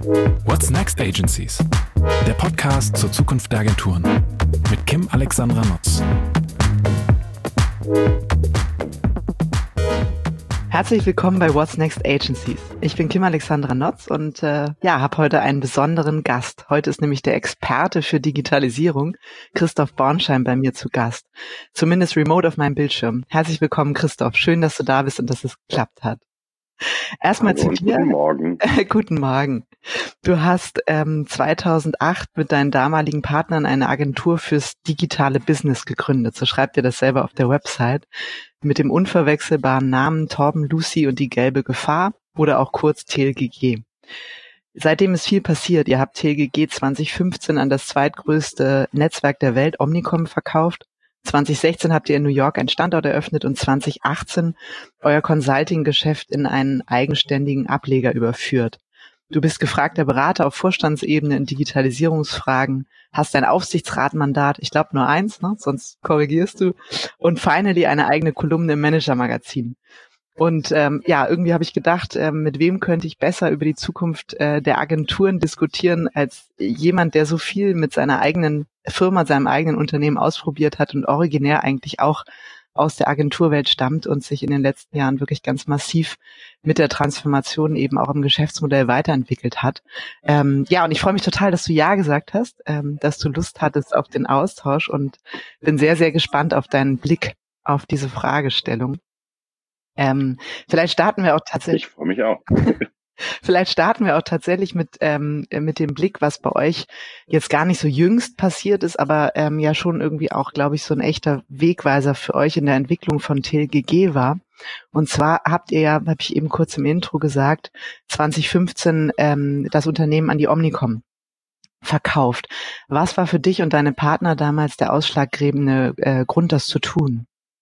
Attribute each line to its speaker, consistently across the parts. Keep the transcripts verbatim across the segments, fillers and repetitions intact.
Speaker 1: What's Next Agencies? Der Podcast zur Zukunft der Agenturen mit Kim Alexandra Notz.
Speaker 2: Herzlich willkommen bei What's Next Agencies. Ich bin Kim Alexandra Notz und äh, ja, habe heute einen besonderen Gast. Heute ist nämlich der Experte für Digitalisierung, Christoph Bornschein, bei mir zu Gast. Zumindest remote auf meinem Bildschirm. Herzlich willkommen, Christoph. Schön, dass du da bist und dass es geklappt hat. Erstmal zu dir.
Speaker 3: Guten Morgen.
Speaker 2: Äh, guten Morgen. Du hast ähm, zweitausendacht mit deinen damaligen Partnern eine Agentur fürs digitale Business gegründet. So schreibt ihr das selber auf der Website. Mit dem unverwechselbaren Namen Torben, Lucy und die gelbe Gefahr oder auch kurz T L G G. Seitdem ist viel passiert. Ihr habt T L G G zwanzig fünfzehn an das zweitgrößte Netzwerk der Welt, Omnicom, verkauft. zwanzig sechzehn habt ihr in New York einen Standort eröffnet und zwanzig achtzehn euer Consulting-Geschäft in einen eigenständigen Ableger überführt. Du bist gefragter Berater auf Vorstandsebene in Digitalisierungsfragen, hast ein Aufsichtsratmandat, ich glaube nur eins, ne? Sonst korrigierst du, und finally eine eigene Kolumne im Manager-Magazin. Und ähm, ja, irgendwie habe ich gedacht, ähm, mit wem könnte ich besser über die Zukunft äh, der Agenturen diskutieren, als jemand, der so viel mit seiner eigenen Firma, seinem eigenen Unternehmen ausprobiert hat und originär eigentlich auch aus der Agenturwelt stammt und sich in den letzten Jahren wirklich ganz massiv mit der Transformation eben auch im Geschäftsmodell weiterentwickelt hat. Ähm, ja, und ich freue mich total, dass du Ja gesagt hast, ähm, dass du Lust hattest auf den Austausch und bin sehr, sehr gespannt auf deinen Blick auf diese Fragestellung. Ähm, vielleicht starten wir auch tatsächlich.
Speaker 3: Ich freue mich auch.
Speaker 2: Vielleicht starten wir auch tatsächlich mit ähm, mit dem Blick, was bei euch jetzt gar nicht so jüngst passiert ist, aber ähm, ja schon irgendwie auch, glaube ich, so ein echter Wegweiser für euch in der Entwicklung von T L G G war. Und zwar habt ihr ja, habe ich eben kurz im Intro gesagt, zwanzig fünfzehn ähm, das Unternehmen an die Omnicom verkauft. Was war für dich und deine Partner damals der ausschlaggebende äh, Grund, das zu tun?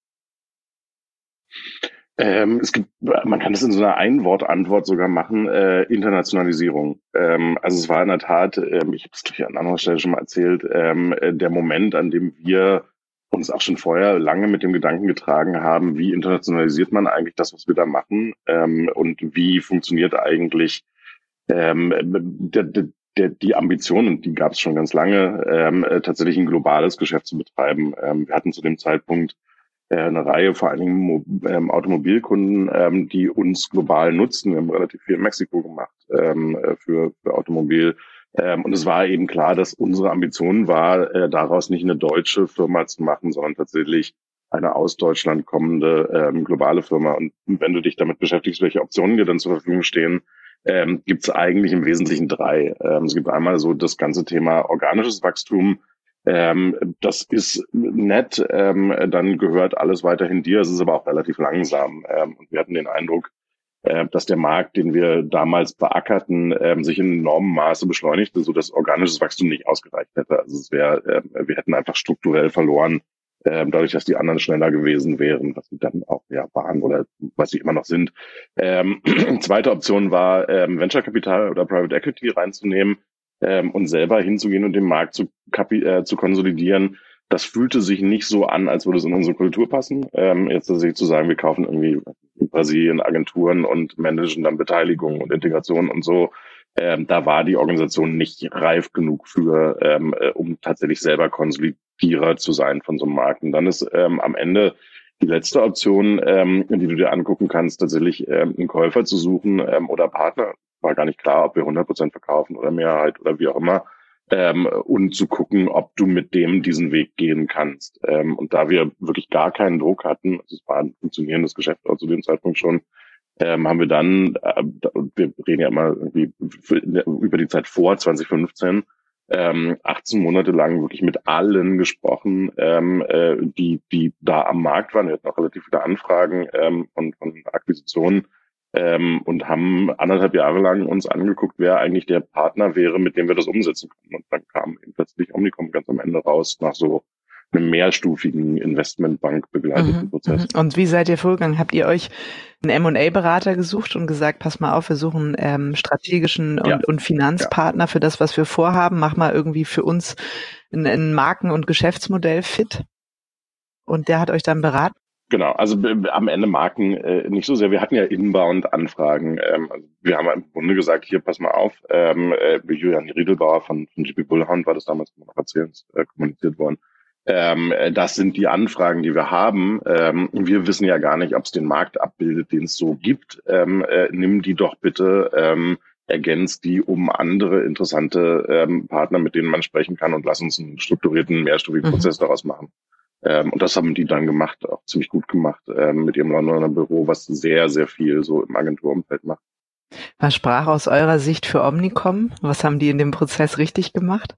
Speaker 3: Ähm, es gibt, man kann es in so einer Ein-Wort-Antwort sogar machen, äh, Internationalisierung. Ähm, also es war in der Tat, ähm, ich habe es glaube ich an anderer Stelle schon mal erzählt, ähm, der Moment, an dem wir uns auch schon vorher lange mit dem Gedanken getragen haben, wie internationalisiert man eigentlich das, was wir da machen, ähm, und wie funktioniert eigentlich ähm, der, der, der, die Ambition, und die gab es schon ganz lange, ähm, tatsächlich ein globales Geschäft zu betreiben. Ähm, wir hatten zu dem Zeitpunkt eine Reihe, vor allen Dingen Mo- ähm, Automobilkunden, ähm, die uns global nutzen. Wir haben relativ viel in Mexiko gemacht ähm, für, für Automobil. Ähm, und es war eben klar, dass unsere Ambition war, äh, daraus nicht eine deutsche Firma zu machen, sondern tatsächlich eine aus Deutschland kommende ähm, globale Firma. Und wenn du dich damit beschäftigst, welche Optionen dir dann zur Verfügung stehen, ähm, gibt es eigentlich im Wesentlichen drei. Ähm, es gibt einmal so das ganze Thema organisches Wachstum. Ähm, das ist nett, ähm, dann gehört alles weiterhin dir, es ist aber auch relativ langsam. Ähm, und wir hatten den Eindruck, äh, dass der Markt, den wir damals beackerten, ähm, sich in enormem Maße beschleunigte, so dass organisches Wachstum nicht ausgereicht hätte. Also es wäre, äh, wir hätten einfach strukturell verloren, äh, dadurch, dass die anderen schneller gewesen wären, was sie dann auch ja waren oder was sie immer noch sind. Ähm, zweite Option war, ähm, Venture Capital oder Private Equity reinzunehmen. Ähm, und selber hinzugehen und den Markt zu, kapi- äh, zu konsolidieren, das fühlte sich nicht so an, als würde es in unsere Kultur passen. Ähm, jetzt tatsächlich zu sagen, wir kaufen irgendwie in Brasilien Agenturen und managen dann Beteiligung und Integration und so, ähm, da war die Organisation nicht reif genug für, ähm, äh, um tatsächlich selber Konsolidierer zu sein von so einem Markt. Und dann ist ähm, am Ende die letzte Option, ähm, die du dir angucken kannst, tatsächlich ähm, einen Käufer zu suchen ähm, oder Partner. War gar nicht klar, ob wir hundert Prozent verkaufen oder Mehrheit oder wie auch immer, ähm, und zu gucken, ob du mit dem diesen Weg gehen kannst. Ähm, und da wir wirklich gar keinen Druck hatten, also es war ein funktionierendes Geschäft auch zu dem Zeitpunkt schon, ähm, haben wir dann, äh, wir reden ja immer irgendwie über die Zeit vor zwanzig fünfzehn, ähm, achtzehn Monate lang wirklich mit allen gesprochen, ähm, äh, die die da am Markt waren. Wir hatten auch relativ viele Anfragen ähm, von, von Akquisitionen, ähm, und haben anderthalb Jahre lang uns angeguckt, wer eigentlich der Partner wäre, mit dem wir das umsetzen können. Und dann kam eben plötzlich Omnicom ganz am Ende raus nach so einem mehrstufigen Investmentbank begleiteten
Speaker 2: Mhm,
Speaker 3: Prozess.
Speaker 2: mhm. Und wie seid ihr vorgegangen? Habt ihr euch einen M und A-Berater gesucht und gesagt, pass mal auf, wir suchen ähm, strategischen und,
Speaker 3: Ja.
Speaker 2: und Finanzpartner für das, was wir vorhaben. Mach mal irgendwie für uns ein, ein Marken- und Geschäftsmodell fit. Und der hat euch dann beraten?
Speaker 3: Genau, also b- am Ende Marken äh, nicht so sehr. Wir hatten ja Inbound-Anfragen. Ähm, also wir haben im Grunde gesagt, hier, pass mal auf, ähm, äh, Julian Riedelbauer von, von G P Bullhound war das damals noch erzählt, äh, kommuniziert worden. Ähm, äh, das sind die Anfragen, die wir haben. Ähm, wir wissen ja gar nicht, ob es den Markt abbildet, den es so gibt. Ähm, äh, nimm die doch bitte, ähm, ergänzt die um andere interessante ähm, Partner, mit denen man sprechen kann, und lass uns einen strukturierten, mehrstufigen
Speaker 2: Mhm.
Speaker 3: Prozess daraus machen. Ähm, und das haben die dann gemacht, auch ziemlich gut gemacht, ähm, mit ihrem Londoner Büro, was sehr, sehr viel so im Agenturumfeld macht.
Speaker 2: Was sprach aus eurer Sicht für Omnicom? Was haben die in dem Prozess richtig gemacht?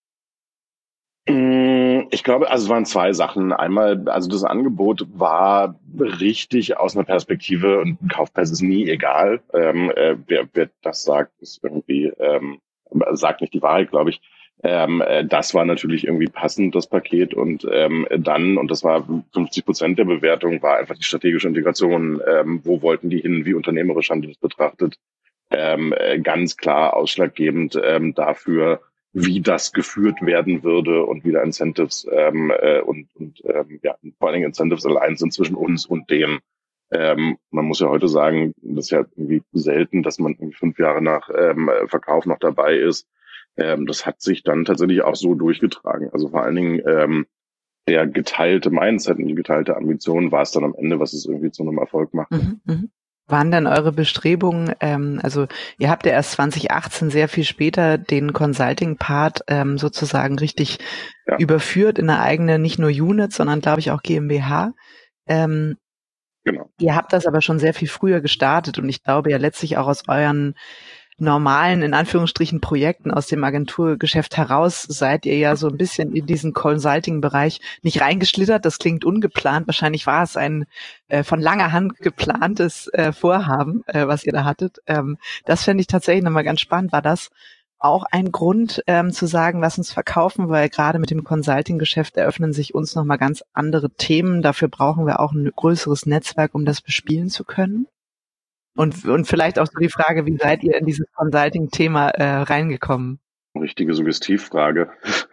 Speaker 3: Ich glaube, also es waren zwei Sachen. Einmal, also das Angebot war richtig aus einer Perspektive, und ein Kaufpreis ist nie egal. Ähm, äh, wer, wer das sagt, ist irgendwie, ähm, sagt nicht die Wahrheit, glaube ich. Ähm, äh, das war natürlich irgendwie passend, das Paket. Und ähm, dann, und das war fünfzig Prozent der Bewertung, war einfach die strategische Integration. Ähm, wo wollten die hin? Wie unternehmerisch haben die das betrachtet? Ähm, äh, ganz klar ausschlaggebend ähm, dafür, wie das geführt werden würde und wie da Incentives ähm, äh, und, und ähm, ja, vor allen Dingen Incentives allein sind zwischen uns und denen. Ähm, man muss ja heute sagen, das ist ja irgendwie selten, dass man irgendwie fünf Jahre nach ähm, Verkauf noch dabei ist. Ähm, das hat sich dann tatsächlich auch so durchgetragen. Also vor allen Dingen ähm, der geteilte Mindset und die geteilte Ambition war es dann am Ende, was es irgendwie zu einem Erfolg macht.
Speaker 2: Mhm, mhm. Waren denn eure Bestrebungen, ähm, also ihr habt ja erst zwanzig achtzehn, sehr viel später, den Consulting-Part ähm, sozusagen richtig
Speaker 3: Ja.
Speaker 2: überführt in eine eigene, nicht nur Unit, sondern glaube ich auch GmbH. Ähm,
Speaker 3: Genau.
Speaker 2: Ihr habt das aber schon sehr viel früher gestartet, und ich glaube ja letztlich auch aus euren normalen, in Anführungsstrichen, Projekten aus dem Agenturgeschäft heraus seid ihr ja so ein bisschen in diesen Consulting-Bereich nicht reingeschlittert. Das klingt ungeplant. Wahrscheinlich war es ein äh, von langer Hand geplantes äh, Vorhaben, äh, was ihr da hattet. Ähm, das fände ich tatsächlich nochmal ganz spannend. War das auch ein Grund ähm, zu sagen, lass uns verkaufen, weil gerade mit dem Consulting-Geschäft eröffnen sich uns nochmal ganz andere Themen. Dafür brauchen wir auch ein größeres Netzwerk, um das bespielen zu können? Und, und vielleicht auch so die Frage, wie seid ihr in dieses Consulting-Thema äh, reingekommen?
Speaker 3: Richtige Suggestivfrage.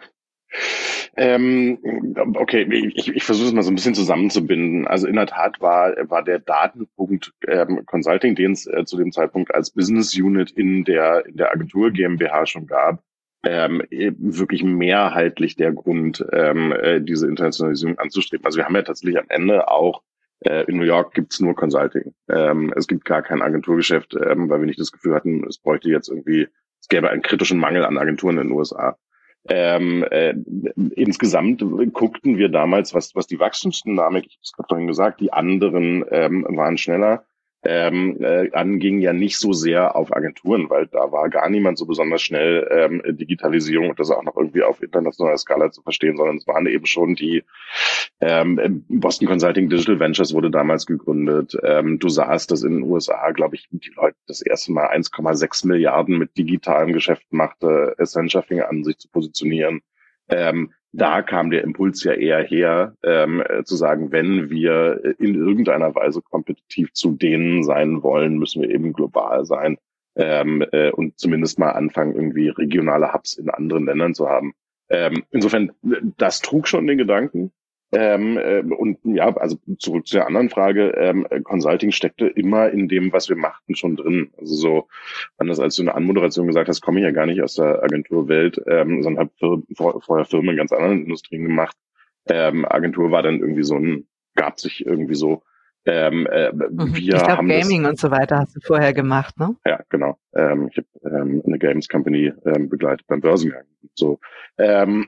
Speaker 3: ähm, okay, ich, ich versuche es mal so ein bisschen zusammenzubinden. Also in der Tat war, war der Datenpunkt ähm, Consulting, den es äh, zu dem Zeitpunkt als Business Unit in der, in der Agentur GmbH schon gab, ähm, wirklich mehrheitlich der Grund, ähm, äh, diese Internationalisierung anzustreben. Also wir haben ja tatsächlich am Ende auch äh, in New York gibt's nur Consulting. Ähm, es gibt gar kein Agenturgeschäft, ähm, weil wir nicht das Gefühl hatten, es bräuchte jetzt irgendwie, es gäbe einen kritischen Mangel an Agenturen in den U S A. Ähm, äh, insgesamt guckten wir damals, was, was die Wachstumsdynamik, ich habe es gerade vorhin gesagt, die anderen ähm, waren schneller, ähm, äh, anging ja nicht so sehr auf Agenturen, weil da war gar niemand so besonders schnell ähm, Digitalisierung und das auch noch irgendwie auf internationaler Skala zu verstehen, sondern es waren eben schon die ähm, Boston Consulting Digital Ventures wurde damals gegründet. Ähm, du sahst, dass in den U S A, glaube ich, die Leute das erste Mal eins Komma sechs Milliarden mit digitalen Geschäften machte. Accenture fing an, sich zu positionieren. Ähm, da kam der Impuls ja eher her, ähm, äh, zu sagen, wenn wir in irgendeiner Weise kompetitiv zu denen sein wollen, müssen wir eben global sein ähm, äh, und zumindest mal anfangen, irgendwie regionale Hubs in anderen Ländern zu haben. Ähm, insofern, das trug schon den Gedanken. Ähm, äh, und ja, also zurück zu der anderen Frage, ähm, Consulting steckte immer in dem, was wir machten, schon drin. Also so, anders als du in der Anmoderation gesagt hast, komme ich ja gar nicht aus der Agenturwelt, ähm, sondern habe vor, vorher Firmen in ganz anderen Industrien gemacht. Ähm, Agentur war dann irgendwie so ein, gab sich irgendwie so. Ähm, äh,
Speaker 2: Mhm.
Speaker 3: wir
Speaker 2: ich glaube,
Speaker 3: haben
Speaker 2: Gaming
Speaker 3: das,
Speaker 2: und so weiter hast du vorher gemacht, ne?
Speaker 3: ja, genau. Ähm, ich habe ähm, eine Games Company ähm, begleitet beim Börsengang. So. Ähm,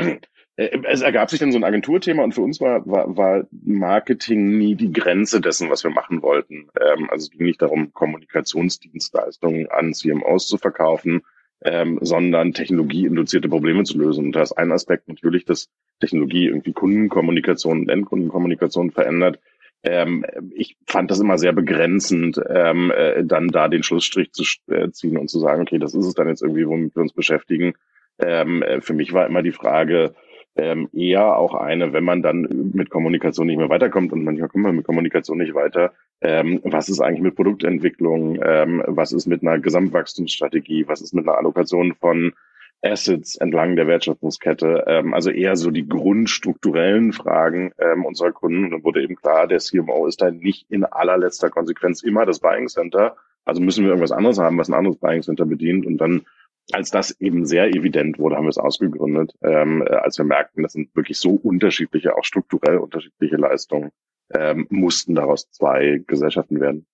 Speaker 3: es ergab sich dann so ein Agenturthema und für uns war, war, war Marketing nie die Grenze dessen, was wir machen wollten. Ähm, also es ging nicht darum, Kommunikationsdienstleistungen an C M Os zu verkaufen, ähm, sondern technologieinduzierte Probleme zu lösen. Und da ist ein Aspekt natürlich, dass Technologie irgendwie Kundenkommunikation und Endkundenkommunikation verändert. Ähm, ich fand das immer sehr begrenzend, ähm, äh, dann da den Schlussstrich zu äh, ziehen und zu sagen, okay, das ist es dann jetzt irgendwie, womit wir uns beschäftigen. Ähm, äh, für mich war immer die Frage, ähm, eher auch eine, wenn man dann mit Kommunikation nicht mehr weiterkommt und manchmal kommt man mit Kommunikation nicht weiter, ähm, was ist eigentlich mit Produktentwicklung, ähm, was ist mit einer Gesamtwachstumsstrategie, was ist mit einer Allokation von Assets entlang der Wertschöpfungskette, ähm, also eher so die grundstrukturellen Fragen ähm, unserer Kunden. Und dann wurde eben klar, der C M O ist da nicht in allerletzter Konsequenz immer das Buying Center. Also müssen wir irgendwas anderes haben, was ein anderes Buying Center bedient. Und dann, als das eben sehr evident wurde, haben wir es ausgegründet, ähm, als wir merkten, das sind wirklich so unterschiedliche, auch strukturell unterschiedliche Leistungen, ähm, mussten daraus zwei Gesellschaften werden.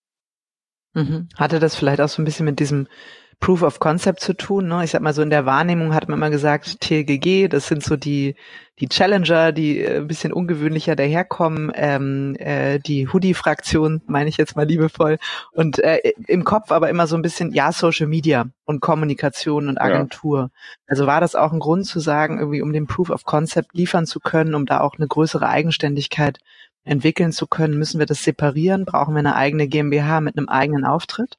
Speaker 2: Mhm. Hatte das vielleicht auch so ein bisschen mit diesem Proof of Concept zu tun, ne? Ich sag mal so, in der Wahrnehmung hat man immer gesagt, T L G G, das sind so die die Challenger, die äh, ein bisschen ungewöhnlicher daherkommen, ähm, äh, die Hoodie-Fraktion, meine ich jetzt mal liebevoll, und äh, im Kopf aber immer so ein bisschen, ja, Social Media und Kommunikation und Agentur. Ja. Also war das auch ein Grund zu sagen, irgendwie um den Proof of Concept liefern zu können, um da auch eine größere Eigenständigkeit entwickeln zu können, müssen wir das separieren? Brauchen wir eine eigene GmbH mit einem eigenen Auftritt?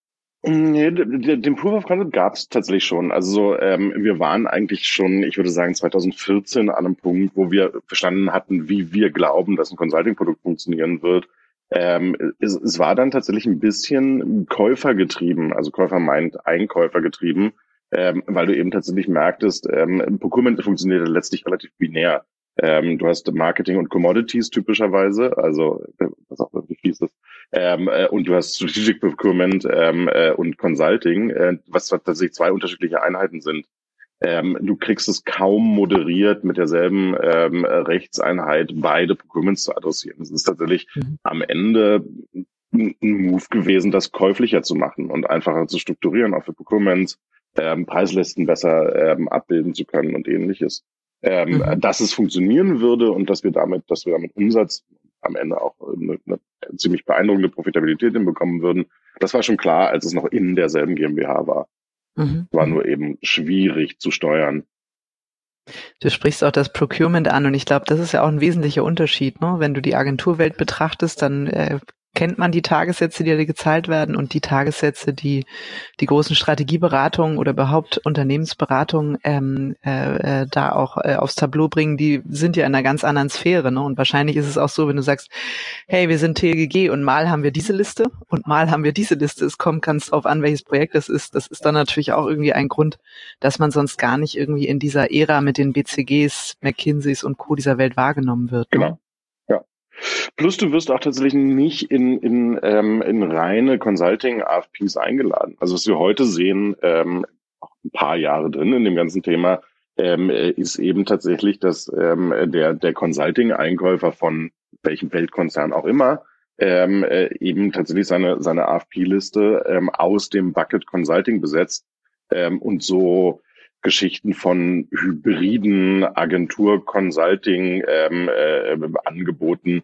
Speaker 3: Nee, den Proof of Concept gab es tatsächlich schon. Also so, ähm, wir waren eigentlich schon, ich würde sagen, zwanzig vierzehn an einem Punkt, wo wir verstanden hatten, wie wir glauben, dass ein Consulting-Produkt funktionieren wird. Ähm, es, es war dann tatsächlich ein bisschen käufergetrieben, also Käufer meint Einkäufergetrieben, ähm, weil du eben tatsächlich merktest, ähm, Procurement funktioniert letztlich relativ binär. Ähm, du hast Marketing und Commodities typischerweise, also was auch wirklich fies ist. Ähm, äh, und du hast Strategic Procurement ähm, äh, und Consulting, äh, was tatsächlich zwei unterschiedliche Einheiten sind. Ähm, du kriegst es kaum moderiert mit derselben ähm, Rechtseinheit beide Procurements zu adressieren. Es ist tatsächlich mhm. am Ende ein Move gewesen, das käuflicher zu machen und einfacher zu strukturieren, auch für Procurements, ähm, Preislisten besser ähm, abbilden zu können und ähnliches. Ähm, mhm. Dass es funktionieren würde und dass wir damit, dass wir damit Umsatz am Ende auch eine, eine ziemlich beeindruckende Profitabilität hinbekommen würden. Das war schon klar, als es noch in derselben GmbH war. Mhm. War nur eben schwierig zu steuern.
Speaker 2: Du sprichst auch das Procurement an und ich glaube, das ist ja auch ein wesentlicher Unterschied, ne? Wenn du die Agenturwelt betrachtest, dann äh, kennt man die Tagessätze, die dir gezahlt werden, und die Tagessätze, die die großen Strategieberatungen oder überhaupt Unternehmensberatungen ähm, äh, äh, da auch äh, aufs Tableau bringen, die sind ja in einer ganz anderen Sphäre, ne? Und wahrscheinlich ist es auch so, wenn du sagst, hey, wir sind T L G G und mal haben wir diese Liste und mal haben wir diese Liste, es kommt ganz drauf an, welches Projekt das ist. Das ist dann natürlich auch irgendwie ein Grund, dass man sonst gar nicht irgendwie in dieser Ära mit den B C Gs, McKinseys und Co. dieser Welt wahrgenommen wird.
Speaker 3: Genau. Ne? Plus du wirst auch tatsächlich nicht in in ähm, in reine Consulting-A F Ps eingeladen. Also was wir heute sehen, ähm, auch ein paar Jahre drin in dem ganzen Thema, ähm, ist eben tatsächlich, dass ähm, der der Consulting-Einkäufer von welchem Weltkonzern auch immer ähm, äh, eben tatsächlich seine seine A F P-Liste ähm, aus dem Bucket Consulting besetzt ähm, und so Geschichten von hybriden Agentur-Consulting ähm, äh, Angeboten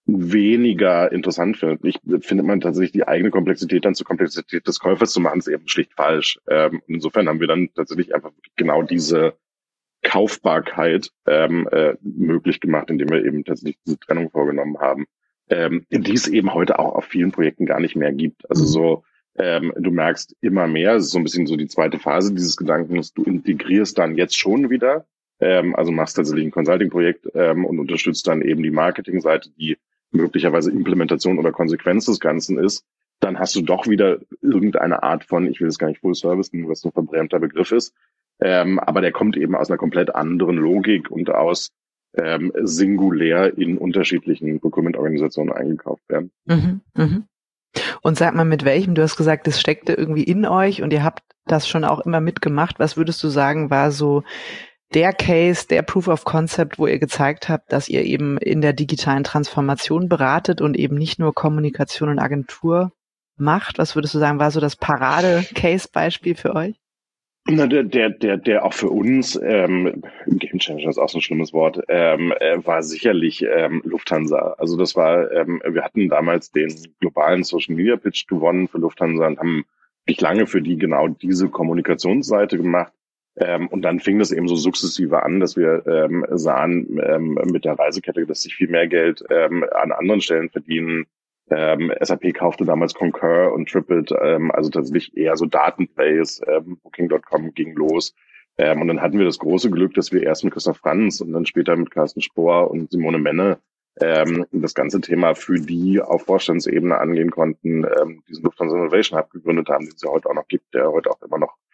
Speaker 3: weniger interessant findet. Ich findet man tatsächlich die eigene Komplexität dann zur Komplexität des Käufers zu machen, ist eben schlicht falsch. Ähm, insofern haben wir dann tatsächlich einfach genau diese Kaufbarkeit ähm, äh, möglich gemacht, indem wir eben tatsächlich diese Trennung vorgenommen haben, ähm, die es eben heute auch auf vielen Projekten gar nicht mehr gibt. Also so, ähm, du merkst immer mehr, es ist so ein bisschen so die zweite Phase dieses Gedankens, du integrierst dann jetzt schon wieder, ähm, also machst tatsächlich ein Consulting-Projekt ähm, und unterstützt dann eben die Marketingseite, die möglicherweise Implementation oder Konsequenz des Ganzen ist, dann hast du doch wieder irgendeine Art von, ich will es gar nicht Full Service nennen, was so ein verbrämter Begriff ist, ähm, aber der kommt eben aus einer komplett anderen Logik und aus ähm, singulär in unterschiedlichen Procurement-Organisationen eingekauft werden.
Speaker 2: Mhm, mhm. Und sag mal, mit welchem, du hast gesagt, das steckte irgendwie in euch und ihr habt das schon auch immer mitgemacht. Was würdest du sagen, war so der Case, der Proof of Concept, wo ihr gezeigt habt, dass ihr eben in der digitalen Transformation beratet und eben nicht nur Kommunikation und Agentur macht? Was würdest du sagen, war so das Parade-Case-Beispiel für euch?
Speaker 3: Na, der, der, der, der auch für uns, ähm, Game Changer ist auch so ein schlimmes Wort, ähm, äh, war sicherlich ähm, Lufthansa. Also das war, ähm, wir hatten damals den globalen Social Media Pitch gewonnen für Lufthansa und haben nicht lange für die genau diese Kommunikationsseite gemacht. Ähm, und dann fing das eben so sukzessive an, dass wir ähm, sahen ähm, mit der Reisekette, dass sich viel mehr Geld ähm, an anderen Stellen verdienen. Ähm, S A P kaufte damals Concur und Tripit, ähm, also tatsächlich eher so Datenplays, ähm, Booking Punkt com ging los. Ähm, und dann hatten wir das große Glück, dass wir erst mit Christoph Franz und dann später mit Carsten Spohr und Simone Menne ähm, das ganze Thema für die auf Vorstandsebene angehen konnten, ähm, diesen Lufthansa Innovation Hub gegründet haben, den es ja heute auch noch gibt, der heute auch immer noch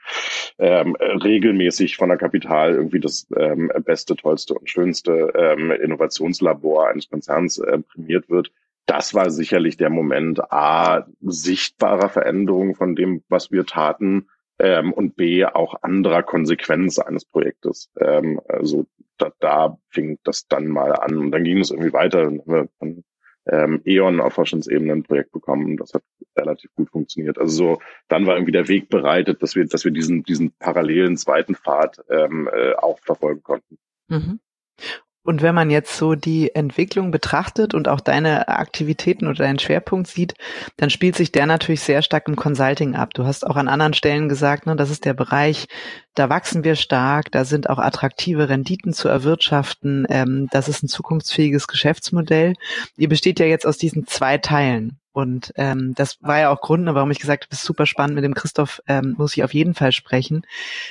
Speaker 3: ähm, regelmäßig von der Kapital irgendwie das ähm, beste, tollste und schönste ähm, Innovationslabor eines Konzerns äh, prämiert wird. Das war sicherlich der Moment A, sichtbarer Veränderung von dem, was wir taten, ähm, und B, auch anderer Konsequenz eines Projektes. Ähm, also da, da fing das dann mal an und dann ging es irgendwie weiter. Dann haben wir von ähm, E.ON auf Vorstandsebene ein Projekt bekommen. Das hat relativ gut funktioniert. Also so, dann war irgendwie der Weg bereitet, dass wir, dass wir diesen, diesen parallelen zweiten Pfad ähm, äh, auch verfolgen konnten.
Speaker 2: Mhm. Und wenn man jetzt so die Entwicklung betrachtet und auch deine Aktivitäten oder deinen Schwerpunkt sieht, dann spielt sich der natürlich sehr stark im Consulting ab. Du hast auch an anderen Stellen gesagt, ne, das ist der Bereich, da wachsen wir stark, da sind auch attraktive Renditen zu erwirtschaften, ähm, das ist ein zukunftsfähiges Geschäftsmodell. Ihr besteht ja jetzt aus diesen zwei Teilen. Und ähm, das war ja auch Grund, warum ich gesagt habe, das ist super spannend, mit dem Christoph ähm, muss ich auf jeden Fall sprechen.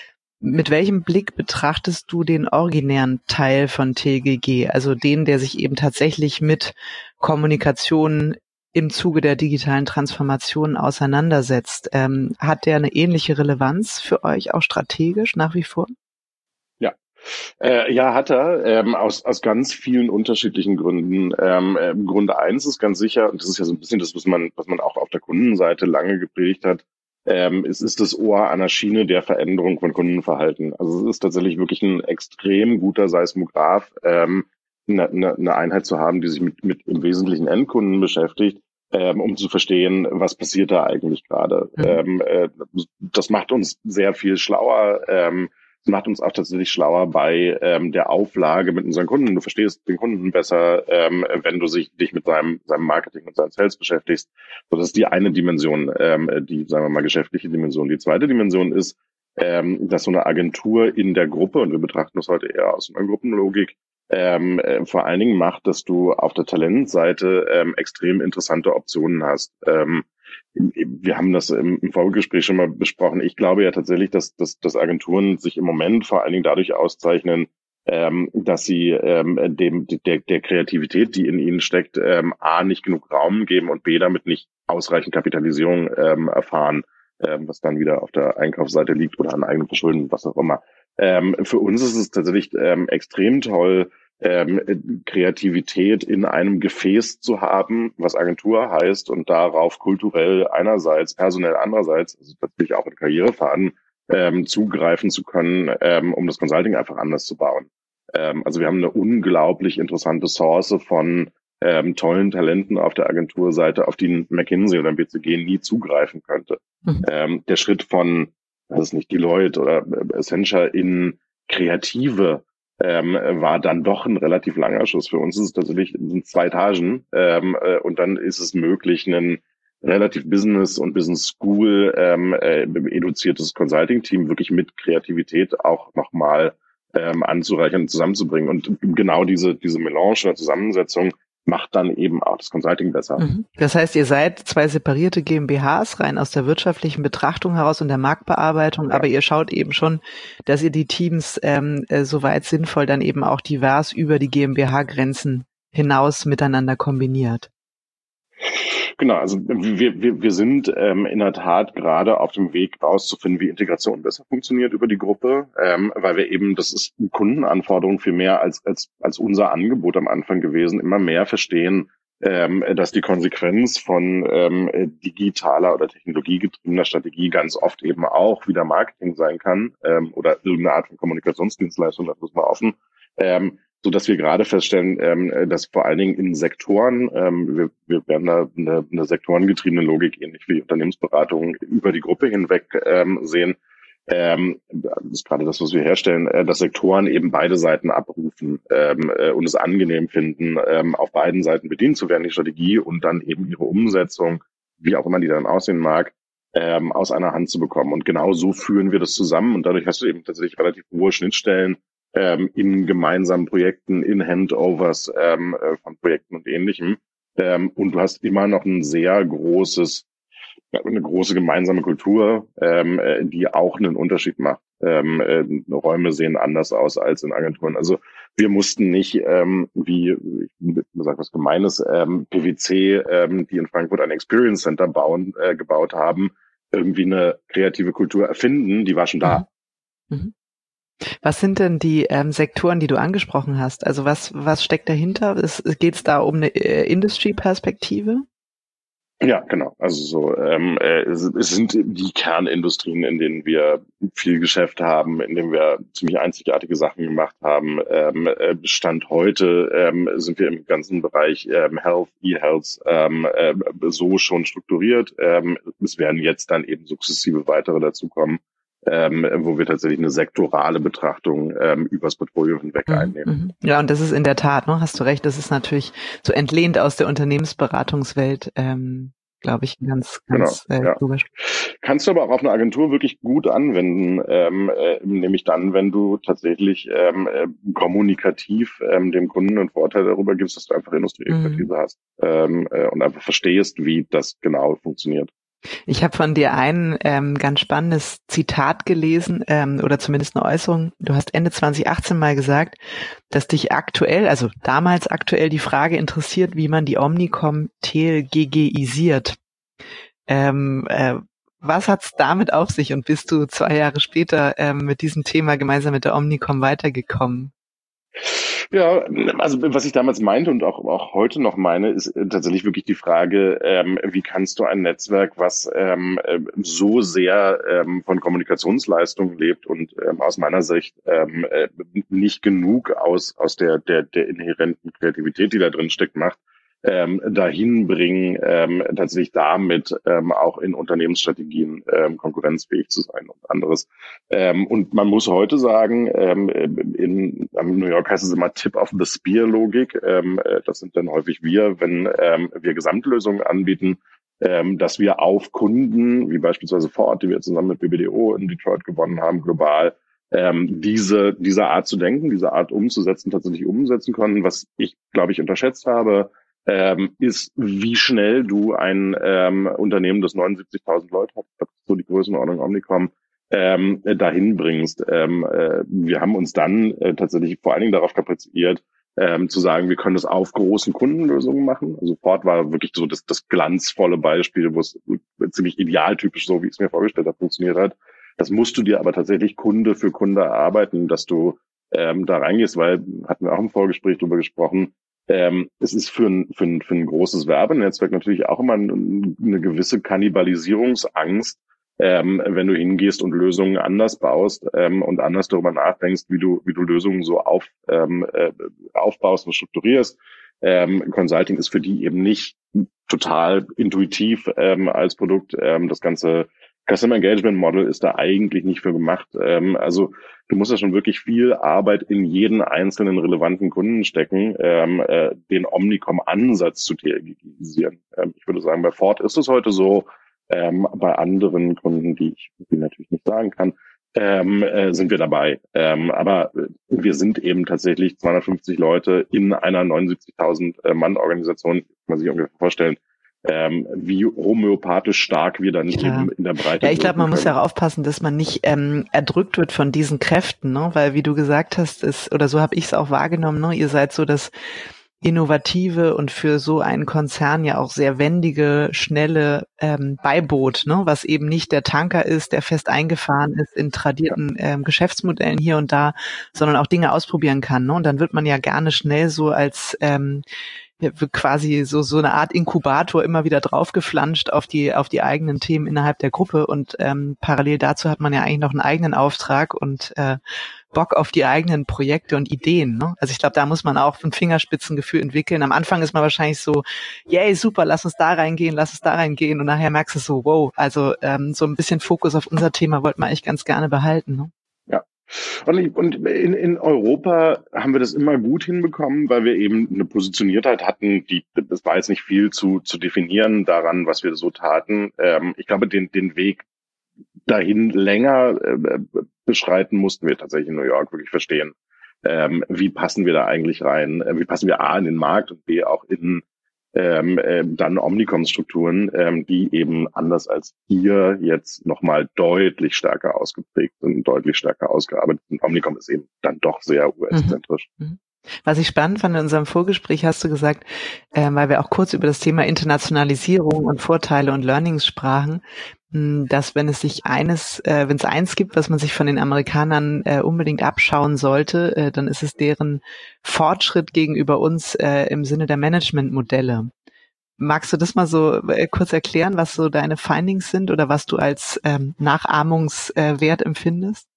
Speaker 2: Mit welchem Blick betrachtest du den originären Teil von T G G, also den, der sich eben tatsächlich mit Kommunikation im Zuge der digitalen Transformation auseinandersetzt? Ähm, hat der eine ähnliche Relevanz für euch, auch strategisch nach wie vor?
Speaker 3: Ja, äh, ja, hat er, ähm, aus, aus ganz vielen unterschiedlichen Gründen. Ähm, äh, Grund eins ist ganz sicher, und das ist ja so ein bisschen das, was man, was man auch auf der Kundenseite lange gepredigt hat, Ähm, es ist das Ohr an der Schiene der Veränderung von Kundenverhalten. Also es ist tatsächlich wirklich ein extrem guter Seismograph, ähm, eine, eine, eine Einheit zu haben, die sich mit, mit im Wesentlichen Endkunden beschäftigt, ähm, um zu verstehen, was passiert da eigentlich gerade. Mhm. Ähm, äh, das macht uns sehr viel schlauer. Ähm, das macht uns auch tatsächlich schlauer bei ähm, der Auflage mit unseren Kunden. Du verstehst den Kunden besser, ähm, wenn du sich, dich mit seinem, seinem Marketing und seinen Sales beschäftigst. So, das ist die eine Dimension, ähm, die, sagen wir mal, geschäftliche Dimension. Die zweite Dimension ist, ähm, dass so eine Agentur in der Gruppe, und wir betrachten das heute eher aus einer Gruppenlogik, ähm, äh, vor allen Dingen macht, dass du auf der Talentseite ähm, extrem interessante Optionen hast. Ähm, wir haben das im, im Vorgespräch schon mal besprochen. Ich glaube ja tatsächlich, dass, dass, dass Agenturen sich im Moment vor allen Dingen dadurch auszeichnen, ähm, dass sie ähm, dem der, der Kreativität, die in ihnen steckt, ähm, A, nicht genug Raum geben und B, damit nicht ausreichend Kapitalisierung ähm, erfahren, ähm, was dann wieder auf der Einkaufsseite liegt oder an eigenem Verschulden, was auch immer. Ähm, für uns ist es tatsächlich ähm, extrem toll, ähm, Kreativität in einem Gefäß zu haben, was Agentur heißt, und darauf kulturell einerseits, personell andererseits, also natürlich auch in Karrierefaden, ähm, zugreifen zu können, ähm, um das Consulting einfach anders zu bauen. Ähm, also wir haben eine unglaublich interessante Source von ähm, tollen Talenten auf der Agenturseite, auf die ein McKinsey oder ein B C G nie zugreifen könnte. Mhm. Ähm, der Schritt von, das ist nicht Deloitte oder Accenture in Kreative ähm, war dann doch ein relativ langer Schuss. Für uns ist es tatsächlich sind zwei Etagen ähm, äh, und dann ist es möglich, einen relativ Business und Business School ähm, äh, eduziertes Consulting-Team wirklich mit Kreativität auch nochmal ähm, anzureichern und zusammenzubringen. Und genau diese diese Melange oder Zusammensetzung macht dann eben auch das Consulting besser.
Speaker 2: Mhm. Das heißt, ihr seid zwei separierte GmbHs, rein aus der wirtschaftlichen Betrachtung heraus und der Marktbearbeitung, ja. Aber ihr schaut eben schon, dass ihr die Teams ähm, äh, soweit sinnvoll dann eben auch divers über die GmbH-Grenzen hinaus miteinander kombiniert.
Speaker 3: Genau, also wir, wir, wir sind ähm, in der Tat gerade auf dem Weg rauszufinden, wie Integration besser funktioniert über die Gruppe, ähm, weil wir eben, das ist eine Kundenanforderung viel mehr als, als, als unser Angebot am Anfang gewesen, immer mehr verstehen, ähm, dass die Konsequenz von ähm, digitaler oder technologiegetriebener Strategie ganz oft eben auch wieder Marketing sein kann ähm, oder irgendeine Art von Kommunikationsdienstleistung, das muss man offen. Ähm, so dass wir gerade feststellen, ähm, dass vor allen Dingen in Sektoren, ähm, wir, wir werden da eine, eine sektorengetriebene Logik, ähnlich wie Unternehmensberatung, über die Gruppe hinweg ähm, sehen. Ähm, das ist gerade das, was wir herstellen, äh, dass Sektoren eben beide Seiten abrufen ähm, äh, und es angenehm finden, ähm, auf beiden Seiten bedient zu werden, die Strategie und dann eben ihre Umsetzung, wie auch immer die dann aussehen mag, ähm, aus einer Hand zu bekommen. Und genau so führen wir das zusammen und dadurch hast du eben tatsächlich relativ hohe Schnittstellen Ähm, in gemeinsamen Projekten, in Handovers ähm, äh, von Projekten und Ähnlichem. Ähm, und du hast immer noch ein sehr großes, eine große gemeinsame Kultur, ähm, äh, die auch einen Unterschied macht. Ähm, äh, Räume sehen anders aus als in Agenturen. Also wir mussten nicht, ähm, wie, ich sag was Gemeines, ähm, P W C, ähm, die in Frankfurt ein Experience Center bauen, äh, gebaut haben, irgendwie eine kreative Kultur erfinden, die war schon da.
Speaker 2: Mhm. Was sind denn die ähm, Sektoren, die du angesprochen hast? Also was was steckt dahinter? Geht es da um eine äh, Industry-Perspektive?
Speaker 3: Ja, genau. Also so, ähm, äh, es, es sind die Kernindustrien, in denen wir viel Geschäft haben, in denen wir ziemlich einzigartige Sachen gemacht haben. Ähm, äh, Stand heute ähm, sind wir im ganzen Bereich ähm, Health, E-Health ähm, äh, so schon strukturiert. Ähm, es werden jetzt dann eben sukzessive weitere dazukommen, ähm, wo wir tatsächlich eine sektorale Betrachtung ähm, übers Portfolio hinweg
Speaker 2: Mhm,
Speaker 3: einnehmen.
Speaker 2: Ja, und das ist in der Tat, ne, hast du recht, das ist natürlich so entlehnt aus der Unternehmensberatungswelt, ähm, glaube ich, ganz, ganz
Speaker 3: Genau,
Speaker 2: äh,
Speaker 3: ja.
Speaker 2: logisch.
Speaker 3: Kannst du aber auch auf eine Agentur wirklich gut anwenden, ähm, äh, nämlich dann, wenn du tatsächlich ähm, äh, kommunikativ ähm, dem Kunden einen Vorteil darüber gibst, dass du einfach Industrieexpertise
Speaker 2: Mhm.
Speaker 3: hast ähm, äh, und einfach verstehst, wie das genau funktioniert.
Speaker 2: Ich habe von dir ein ähm, ganz spannendes Zitat gelesen ähm, oder zumindest eine Äußerung. Du hast Ende zwanzig achtzehn mal gesagt, dass dich aktuell, also damals aktuell die Frage interessiert, wie man die Omnicom TLGGisiert. Ähm, äh, was hat's damit auf sich und bist du zwei Jahre später ähm, mit diesem Thema gemeinsam mit der Omnicom weitergekommen?
Speaker 3: Ja, also was ich damals meinte und auch, auch heute noch meine, ist tatsächlich wirklich die Frage, ähm, wie kannst du ein Netzwerk, was ähm, so sehr ähm, von Kommunikationsleistungen lebt und ähm, aus meiner Sicht ähm, nicht genug aus aus der der der inhärenten Kreativität, die da drin steckt, macht, ähm, dahin bringen, ähm, tatsächlich damit ähm, auch in Unternehmensstrategien ähm, konkurrenzfähig zu sein und anderes. Ähm, und man muss heute sagen, ähm, in, in New York heißt es immer Tip-of-the-Spear-Logik. Ähm, das sind dann häufig wir, wenn ähm, wir Gesamtlösungen anbieten, ähm, dass wir auf Kunden, wie beispielsweise Ford, die wir zusammen mit B B D O in Detroit gewonnen haben, global, ähm, diese, diese Art zu denken, diese Art umzusetzen, tatsächlich umsetzen können. Was ich, glaube ich, unterschätzt habe, ähm, ist, wie schnell du ein ähm, Unternehmen, das neunundsiebzigtausend Leute hat, das ist so die Größenordnung Omnicom, ähm, dahin bringst. Ähm, äh, wir haben uns dann äh, tatsächlich vor allen Dingen darauf kapaziert, ähm, zu sagen, wir können das auf großen Kundenlösungen machen. Also Ford war wirklich so das, das glanzvolle Beispiel, wo es ziemlich idealtypisch, so wie ich es mir vorgestellt habe, funktioniert hat. Das musst du dir aber tatsächlich Kunde für Kunde erarbeiten, dass du ähm, da reingehst, weil, hatten wir auch im Vorgespräch drüber gesprochen, ähm, es ist für ein, für ein, für ein großes Werbenetzwerk natürlich auch immer ein, eine gewisse Kannibalisierungsangst, ähm, wenn du hingehst und Lösungen anders baust ähm, und anders darüber nachdenkst, wie du wie du Lösungen so auf ähm, äh, aufbaust und strukturierst. Ähm, Consulting ist für die eben nicht total intuitiv ähm, als Produkt. Ähm, das ganze Customer Engagement Model ist da eigentlich nicht für gemacht. Ähm, also du musst ja schon wirklich viel Arbeit in jeden einzelnen relevanten Kunden stecken, ähm, äh, den Omnicom-Ansatz zu theoretisieren. Ähm, ich würde sagen, bei Ford ist es heute so. Ähm, bei anderen Kunden, die ich die natürlich nicht sagen kann, ähm, äh, sind wir dabei. Ähm, aber wir sind eben tatsächlich zweihundertfünfzig Leute in einer neunundsiebzigtausend Mann Organisation, kann man sich ungefähr vorstellen, ähm, wie homöopathisch stark wir dann
Speaker 2: Klar.
Speaker 3: eben in der Breite
Speaker 2: Ja, ich glaube, man
Speaker 3: können.
Speaker 2: muss ja auch aufpassen, dass man nicht ähm, erdrückt wird von diesen Kräften, ne? Weil wie du gesagt hast, ist, oder so habe ich es auch wahrgenommen, ne? Ihr seid so das innovative und für so einen Konzern ja auch sehr wendige, schnelle ähm, Beiboot, ne? Was eben nicht der Tanker ist, der fest eingefahren ist in tradierten ähm, Geschäftsmodellen hier und da, sondern auch Dinge ausprobieren kann. Ne? Und dann wird man ja gerne schnell so als ähm, quasi so so eine Art Inkubator immer wieder draufgeflanscht auf die auf die eigenen Themen innerhalb der Gruppe und ähm, parallel dazu hat man ja eigentlich noch einen eigenen Auftrag und äh, Bock auf die eigenen Projekte und Ideen. Ne? Also ich glaube, da muss man auch ein Fingerspitzengefühl entwickeln. Am Anfang ist man wahrscheinlich so, yay, super, lass uns da reingehen, lass uns da reingehen und nachher merkst du so, wow, also ähm, so ein bisschen Fokus auf unser Thema wollten wir eigentlich ganz gerne behalten. Ne?
Speaker 3: Ja. Und, und in, in Europa haben wir das immer gut hinbekommen, weil wir eben eine Positioniertheit hatten, die, das war jetzt nicht viel zu, zu definieren daran, was wir so taten. Ähm, ich glaube, den, den Weg dahin länger äh, beschreiten mussten wir tatsächlich in New York wirklich verstehen. Ähm, wie passen wir da eigentlich rein? Äh, wie passen wir A in den Markt und B auch in ähm, äh, dann Omnicom-Strukturen, ähm, die eben anders als hier jetzt nochmal deutlich stärker ausgeprägt sind, deutlich stärker ausgearbeitet sind. Omnicom ist eben dann doch sehr U S-zentrisch.
Speaker 2: Mhm. Was ich spannend fand in unserem Vorgespräch, hast du gesagt, äh, weil wir auch kurz über das Thema Internationalisierung und Vorteile und Learnings sprachen, dass wenn es sich eines, äh, wenn es eins gibt, was man sich von den Amerikanern äh, unbedingt abschauen sollte, äh, dann ist es deren Fortschritt gegenüber uns äh, im Sinne der Managementmodelle. Magst du das mal so äh, kurz erklären, was so deine Findings sind oder was du als ähm, Nachahmungswert äh, empfindest?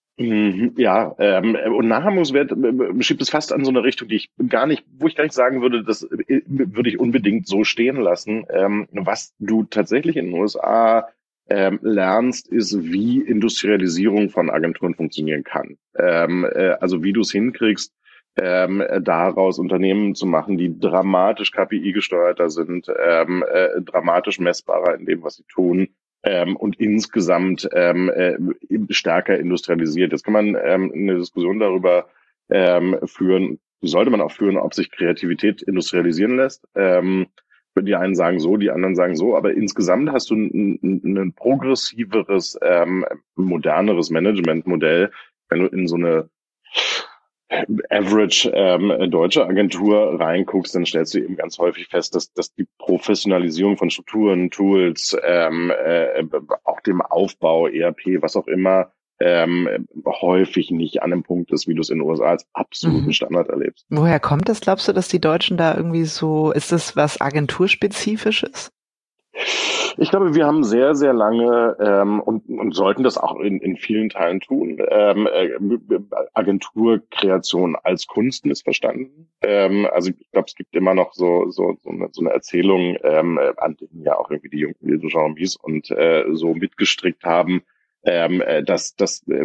Speaker 3: Ja, ähm, und Nachahmungswert äh, schiebt es fast an so eine Richtung, die ich gar nicht, wo ich gar nicht sagen würde, das äh, würde ich unbedingt so stehen lassen. Ähm, was du tatsächlich in den U S A ähm, lernst, ist, wie Industrialisierung von Agenturen funktionieren kann. Ähm, äh, also wie du es hinkriegst, ähm, daraus Unternehmen zu machen, die dramatisch K P I-gesteuerter sind, ähm, äh, dramatisch messbarer in dem, was sie tun. Ähm, und insgesamt ähm, äh, stärker industrialisiert. Jetzt kann man ähm, eine Diskussion darüber ähm, führen, sollte man auch führen, ob sich Kreativität industrialisieren lässt. Ähm, die einen sagen so, die anderen sagen so, aber insgesamt hast du ein, ein, ein progressiveres, ähm, moderneres Managementmodell, wenn du in so eine Average ähm, deutsche Agentur reinguckst, dann stellst du eben ganz häufig fest, dass, dass die Professionalisierung von Strukturen, Tools, ähm, äh, auch dem Aufbau, E R P, was auch immer, ähm, häufig nicht an einem Punkt ist, wie du es in den U S A als absoluten mhm. Standard erlebst.
Speaker 2: Woher kommt das? Glaubst du, dass die Deutschen da irgendwie so, ist das was Agenturspezifisches?
Speaker 3: Ich glaube, wir haben sehr, sehr lange ähm, und, und sollten das auch in, in vielen Teilen tun, ähm, äh, Agenturkreation als Kunst missverstanden. Ähm, also ich glaube, es gibt immer noch so so so eine, so eine Erzählung, ähm, an denen ja auch irgendwie die jungen Jean-Mies und äh, so mitgestrickt haben, ähm, dass das äh,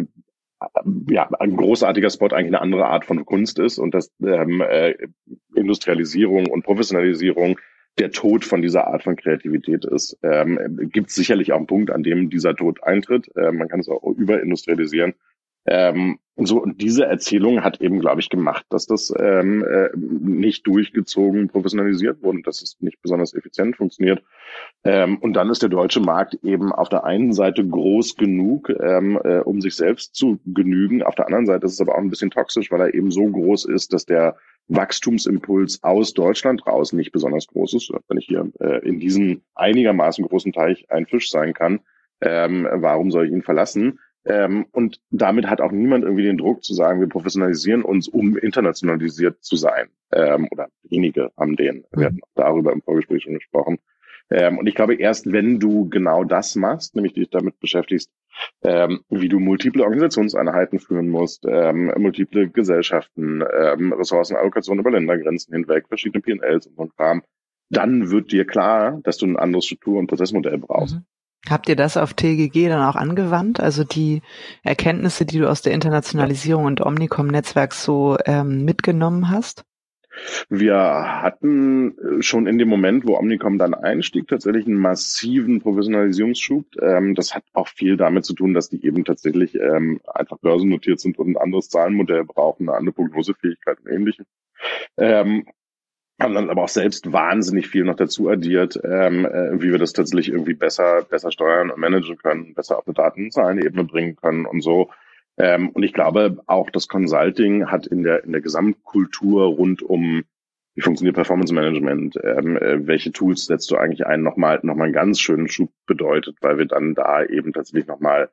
Speaker 3: ja ein großartiger Spot eigentlich eine andere Art von Kunst ist und dass ähm, äh, Industrialisierung und Professionalisierung der Tod von dieser Art von Kreativität ist. Ähm, gibt es sicherlich auch einen Punkt, an dem dieser Tod eintritt. Äh, man kann es auch überindustrialisieren. Ähm, und so, und diese Erzählung hat eben, glaube ich, gemacht, dass das ähm, äh, nicht durchgezogen professionalisiert wurde, dass es nicht besonders effizient funktioniert. Ähm, und dann ist der deutsche Markt eben auf der einen Seite groß genug, ähm, äh, um sich selbst zu genügen. Auf der anderen Seite ist es aber auch ein bisschen toxisch, weil er eben so groß ist, dass der Wachstumsimpuls aus Deutschland raus nicht besonders groß ist. Wenn ich hier äh, in diesem einigermaßen großen Teich ein Fisch sein kann, ähm, warum soll ich ihn verlassen? Ähm, und damit hat auch niemand irgendwie den Druck zu sagen, wir professionalisieren uns, um internationalisiert zu sein. Ähm, oder wenige haben den. Wir hatten auch darüber im Vorgespräch schon gesprochen. Ähm, und ich glaube, erst wenn du genau das machst, nämlich dich damit beschäftigst, ähm, wie du multiple Organisationseinheiten führen musst, ähm, multiple Gesellschaften, ähm, Ressourcenallokation über Ländergrenzen hinweg, verschiedene P und Ls und so ein Kram, dann wird dir klar, dass du ein anderes Struktur- und Prozessmodell brauchst.
Speaker 2: Mhm. Habt ihr das auf T G G dann auch angewandt? Also die Erkenntnisse, die du aus der Internationalisierung und Omnicom-Netzwerk so ähm, mitgenommen hast?
Speaker 3: Wir hatten schon in dem Moment, wo Omnicom dann einstieg, tatsächlich einen massiven Professionalisierungsschub. Ähm, das hat auch viel damit zu tun, dass die eben tatsächlich ähm, einfach börsennotiert sind und ein anderes Zahlenmodell brauchen, eine andere Prognosefähigkeit und Ähnlichem. Ähm, haben dann aber auch selbst wahnsinnig viel noch dazu addiert, ähm, äh, wie wir das tatsächlich irgendwie besser besser steuern und managen können, besser auf eine Daten- und Zahlenebene bringen können und so. Ähm, und ich glaube, auch das Consulting hat in der in der Gesamtkultur rund um wie funktioniert Performance Management, ähm, äh, welche Tools setzt du eigentlich ein, nochmal nochmal einen ganz schönen Schub bedeutet, weil wir dann da eben tatsächlich nochmal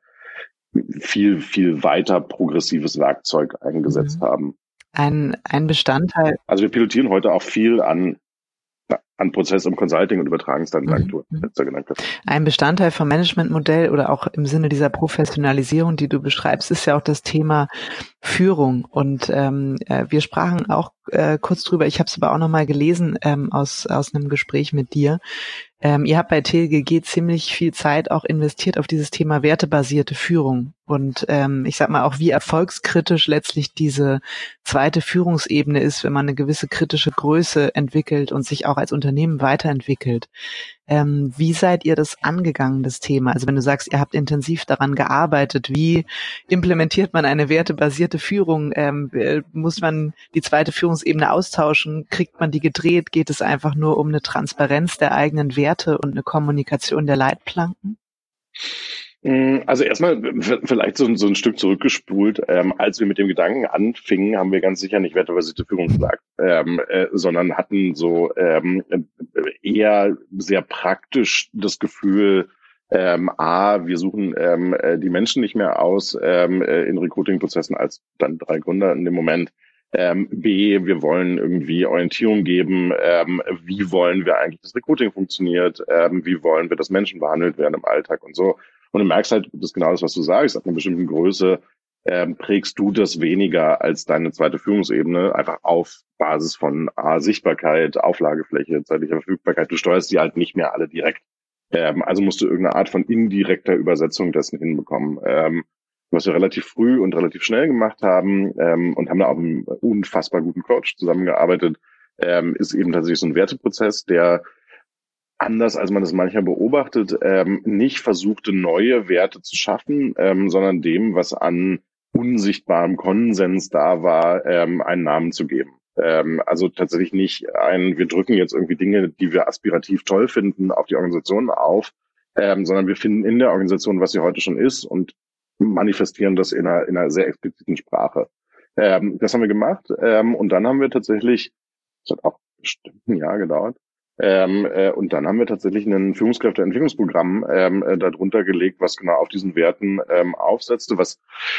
Speaker 3: viel viel weiter progressives Werkzeug eingesetzt mhm. haben.
Speaker 2: Ein, ein Bestandteil.
Speaker 3: Also wir pilotieren heute auch viel an, an Prozess im Consulting und übertragen es dann in mhm. Agenturen.
Speaker 2: Ein Bestandteil vom Managementmodell oder auch im Sinne dieser Professionalisierung, die du beschreibst, ist ja auch das Thema Führung. Und ähm, wir sprachen auch äh, kurz drüber, ich habe es aber auch nochmal gelesen ähm, aus, aus einem Gespräch mit dir. Ähm, ihr habt bei T G G ziemlich viel Zeit auch investiert auf dieses Thema wertebasierte Führung und ähm, ich sag mal auch, wie erfolgskritisch letztlich diese zweite Führungsebene ist, wenn man eine gewisse kritische Größe entwickelt und sich auch als Unternehmen weiterentwickelt. Ähm, wie seid ihr das angegangen, das Thema? Also wenn du sagst, ihr habt intensiv daran gearbeitet, wie implementiert man eine wertebasierte Führung? Ähm, muss man die zweite Führungsebene austauschen? Kriegt man die gedreht? Geht es einfach nur um eine Transparenz der eigenen Werte und eine Kommunikation der Leitplanken?
Speaker 3: Also erstmal vielleicht so, so ein Stück zurückgespult. Ähm, als wir mit dem Gedanken anfingen, haben wir ganz sicher nicht wertebasierte Führung gesagt, ähm, äh, sondern hatten so ähm, eher sehr praktisch das Gefühl, Ähm, A, wir suchen ähm, die Menschen nicht mehr aus ähm, in Recruiting-Prozessen als dann drei Gründer in dem Moment. Ähm, B, wir wollen irgendwie Orientierung geben, ähm, wie wollen wir eigentlich, dass Recruiting funktioniert, ähm, wie wollen wir, dass Menschen behandelt werden im Alltag und so. Und du merkst halt, das ist genau das, was du sagst, ab einer bestimmten Größe ähm, prägst du das weniger als deine zweite Führungsebene, einfach auf Basis von A, Sichtbarkeit, Auflagefläche, zeitlicher Verfügbarkeit. Du steuerst die halt nicht mehr alle direkt. Ähm, also musst du irgendeine Art von indirekter Übersetzung dessen hinbekommen. Ähm, was wir relativ früh und relativ schnell gemacht haben ähm, und haben da auch einen unfassbar guten Coach zusammengearbeitet, ähm, ist eben tatsächlich so ein Werteprozess, der anders, als man das manchmal beobachtet, ähm, nicht versuchte, neue Werte zu schaffen, ähm, sondern dem, was an unsichtbarem Konsens da war, ähm, einen Namen zu geben. Ähm, also tatsächlich nicht ein, wir drücken jetzt irgendwie Dinge, die wir aspirativ toll finden, auf die Organisation auf, ähm, sondern wir finden in der Organisation, was sie heute schon ist und manifestieren das in einer, in einer sehr expliziten Sprache. Ähm, das haben wir gemacht ähm, und dann haben wir tatsächlich, das hat auch bestimmt ein Jahr gedauert, ähm, äh, und dann haben wir tatsächlich ein Führungskräfteentwicklungsprogramm ähm, äh, darunter gelegt, was genau auf diesen Werten ähm, aufsetzte, was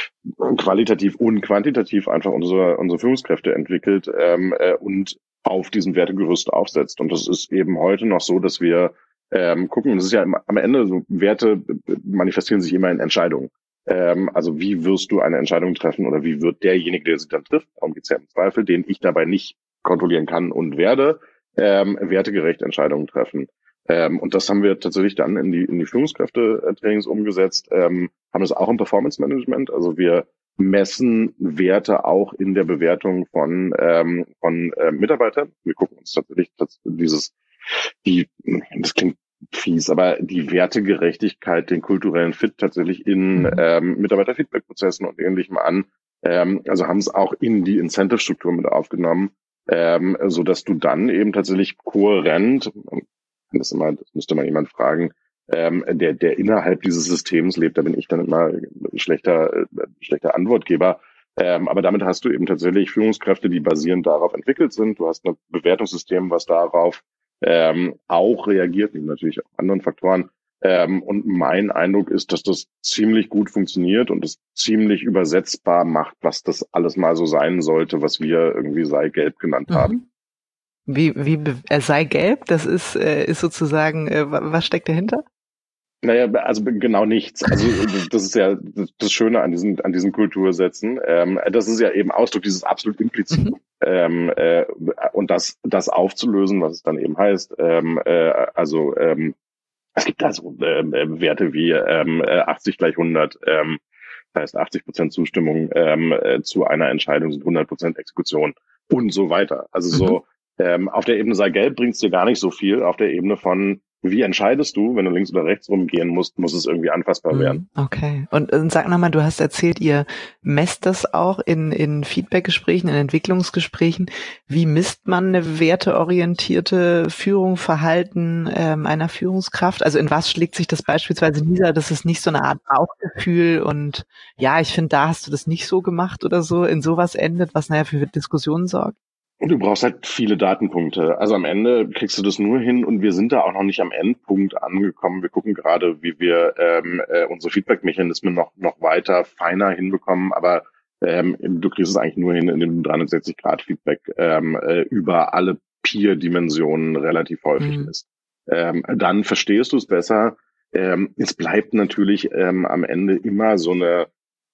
Speaker 3: qualitativ und quantitativ einfach unsere, unsere Führungskräfte entwickelt ähm, äh, und auf diesem Wertegerüst aufsetzt. Und das ist eben heute noch so, dass wir ähm, gucken, das ist ja immer, am Ende so, Werte manifestieren sich immer in Entscheidungen. Ähm, also wie wirst du eine Entscheidung treffen oder wie wird derjenige, der sie dann trifft, darum geht es ja im Zweifel, den ich dabei nicht kontrollieren kann und werde, ähm, wertegerecht Entscheidungen treffen. Ähm, und das haben wir tatsächlich dann in die, in die Führungskräfte-Trainings umgesetzt, ähm, haben das auch im Performance-Management. Also wir messen Werte auch in der Bewertung von, ähm, von äh, Mitarbeitern. Wir gucken uns tatsächlich das, dieses, die, das klingt fies, aber die Wertegerechtigkeit, den kulturellen Fit tatsächlich in ähm, Mitarbeiter-Feedback-Prozessen und Ähnlichem an. Ähm, also haben es auch in die Incentive-Struktur mit aufgenommen, ähm, so dass du dann eben tatsächlich kohärent, das, immer, das müsste mal jemand fragen, ähm, der, der innerhalb dieses Systems lebt, da bin ich dann immer schlechter, schlechter Antwortgeber. Ähm, aber damit hast du eben tatsächlich Führungskräfte, die basierend darauf entwickelt sind. Du hast ein Bewertungssystem, was darauf ähm, auch reagiert, neben natürlich auch anderen Faktoren. Ähm, und mein Eindruck ist, dass das ziemlich gut funktioniert und es ziemlich übersetzbar macht, was das alles mal so sein sollte, was wir irgendwie sei gelb genannt
Speaker 2: Mhm.
Speaker 3: haben.
Speaker 2: Wie, wie, er sei gelb, das ist, äh, ist sozusagen, äh, was steckt dahinter?
Speaker 3: Naja, also genau nichts. Also das ist ja das Schöne an diesen an diesen Kultursätzen. Ähm, das ist ja eben Ausdruck dieses absolut impliziten. Mhm. Ähm, äh, und das das aufzulösen, was es dann eben heißt. Ähm, äh, also ähm, es gibt da so äh, Werte wie ähm, achtzig gleich hundert. Ähm, das heißt achtzig Prozent Zustimmung ähm, äh, zu einer Entscheidung sind hundert Prozent Exekution und so weiter. Also mhm. so ähm, auf der Ebene sei gelb bringt es dir gar nicht so viel. Auf der Ebene von wie entscheidest du, wenn du links oder rechts rumgehen musst, muss es irgendwie anfassbar werden.
Speaker 2: Okay. Und, und sag nochmal, du hast erzählt, ihr messt das auch in, in Feedbackgesprächen, in Entwicklungsgesprächen. Wie misst man eine werteorientierte Führung, Verhalten ähm, einer Führungskraft? Also in was schlägt sich das beispielsweise nieder? Das ist nicht so eine Art Bauchgefühl und ja, ich finde, da hast du das nicht so gemacht oder so. In sowas endet, was nachher für Diskussionen sorgt?
Speaker 3: Du brauchst halt viele Datenpunkte. Also am Ende kriegst du das nur hin und wir sind da auch noch nicht am Endpunkt angekommen. Wir gucken gerade, wie wir ähm, äh, unsere Feedback-Mechanismen noch noch weiter, feiner hinbekommen. Aber ähm, du kriegst es eigentlich nur hin, indem du dreihundertsechzig Grad Feedback ähm, äh, über alle Peer-Dimensionen relativ häufig
Speaker 2: mhm.
Speaker 3: misst. Ähm, dann verstehst du es besser. Ähm, es bleibt natürlich ähm, am Ende immer so eine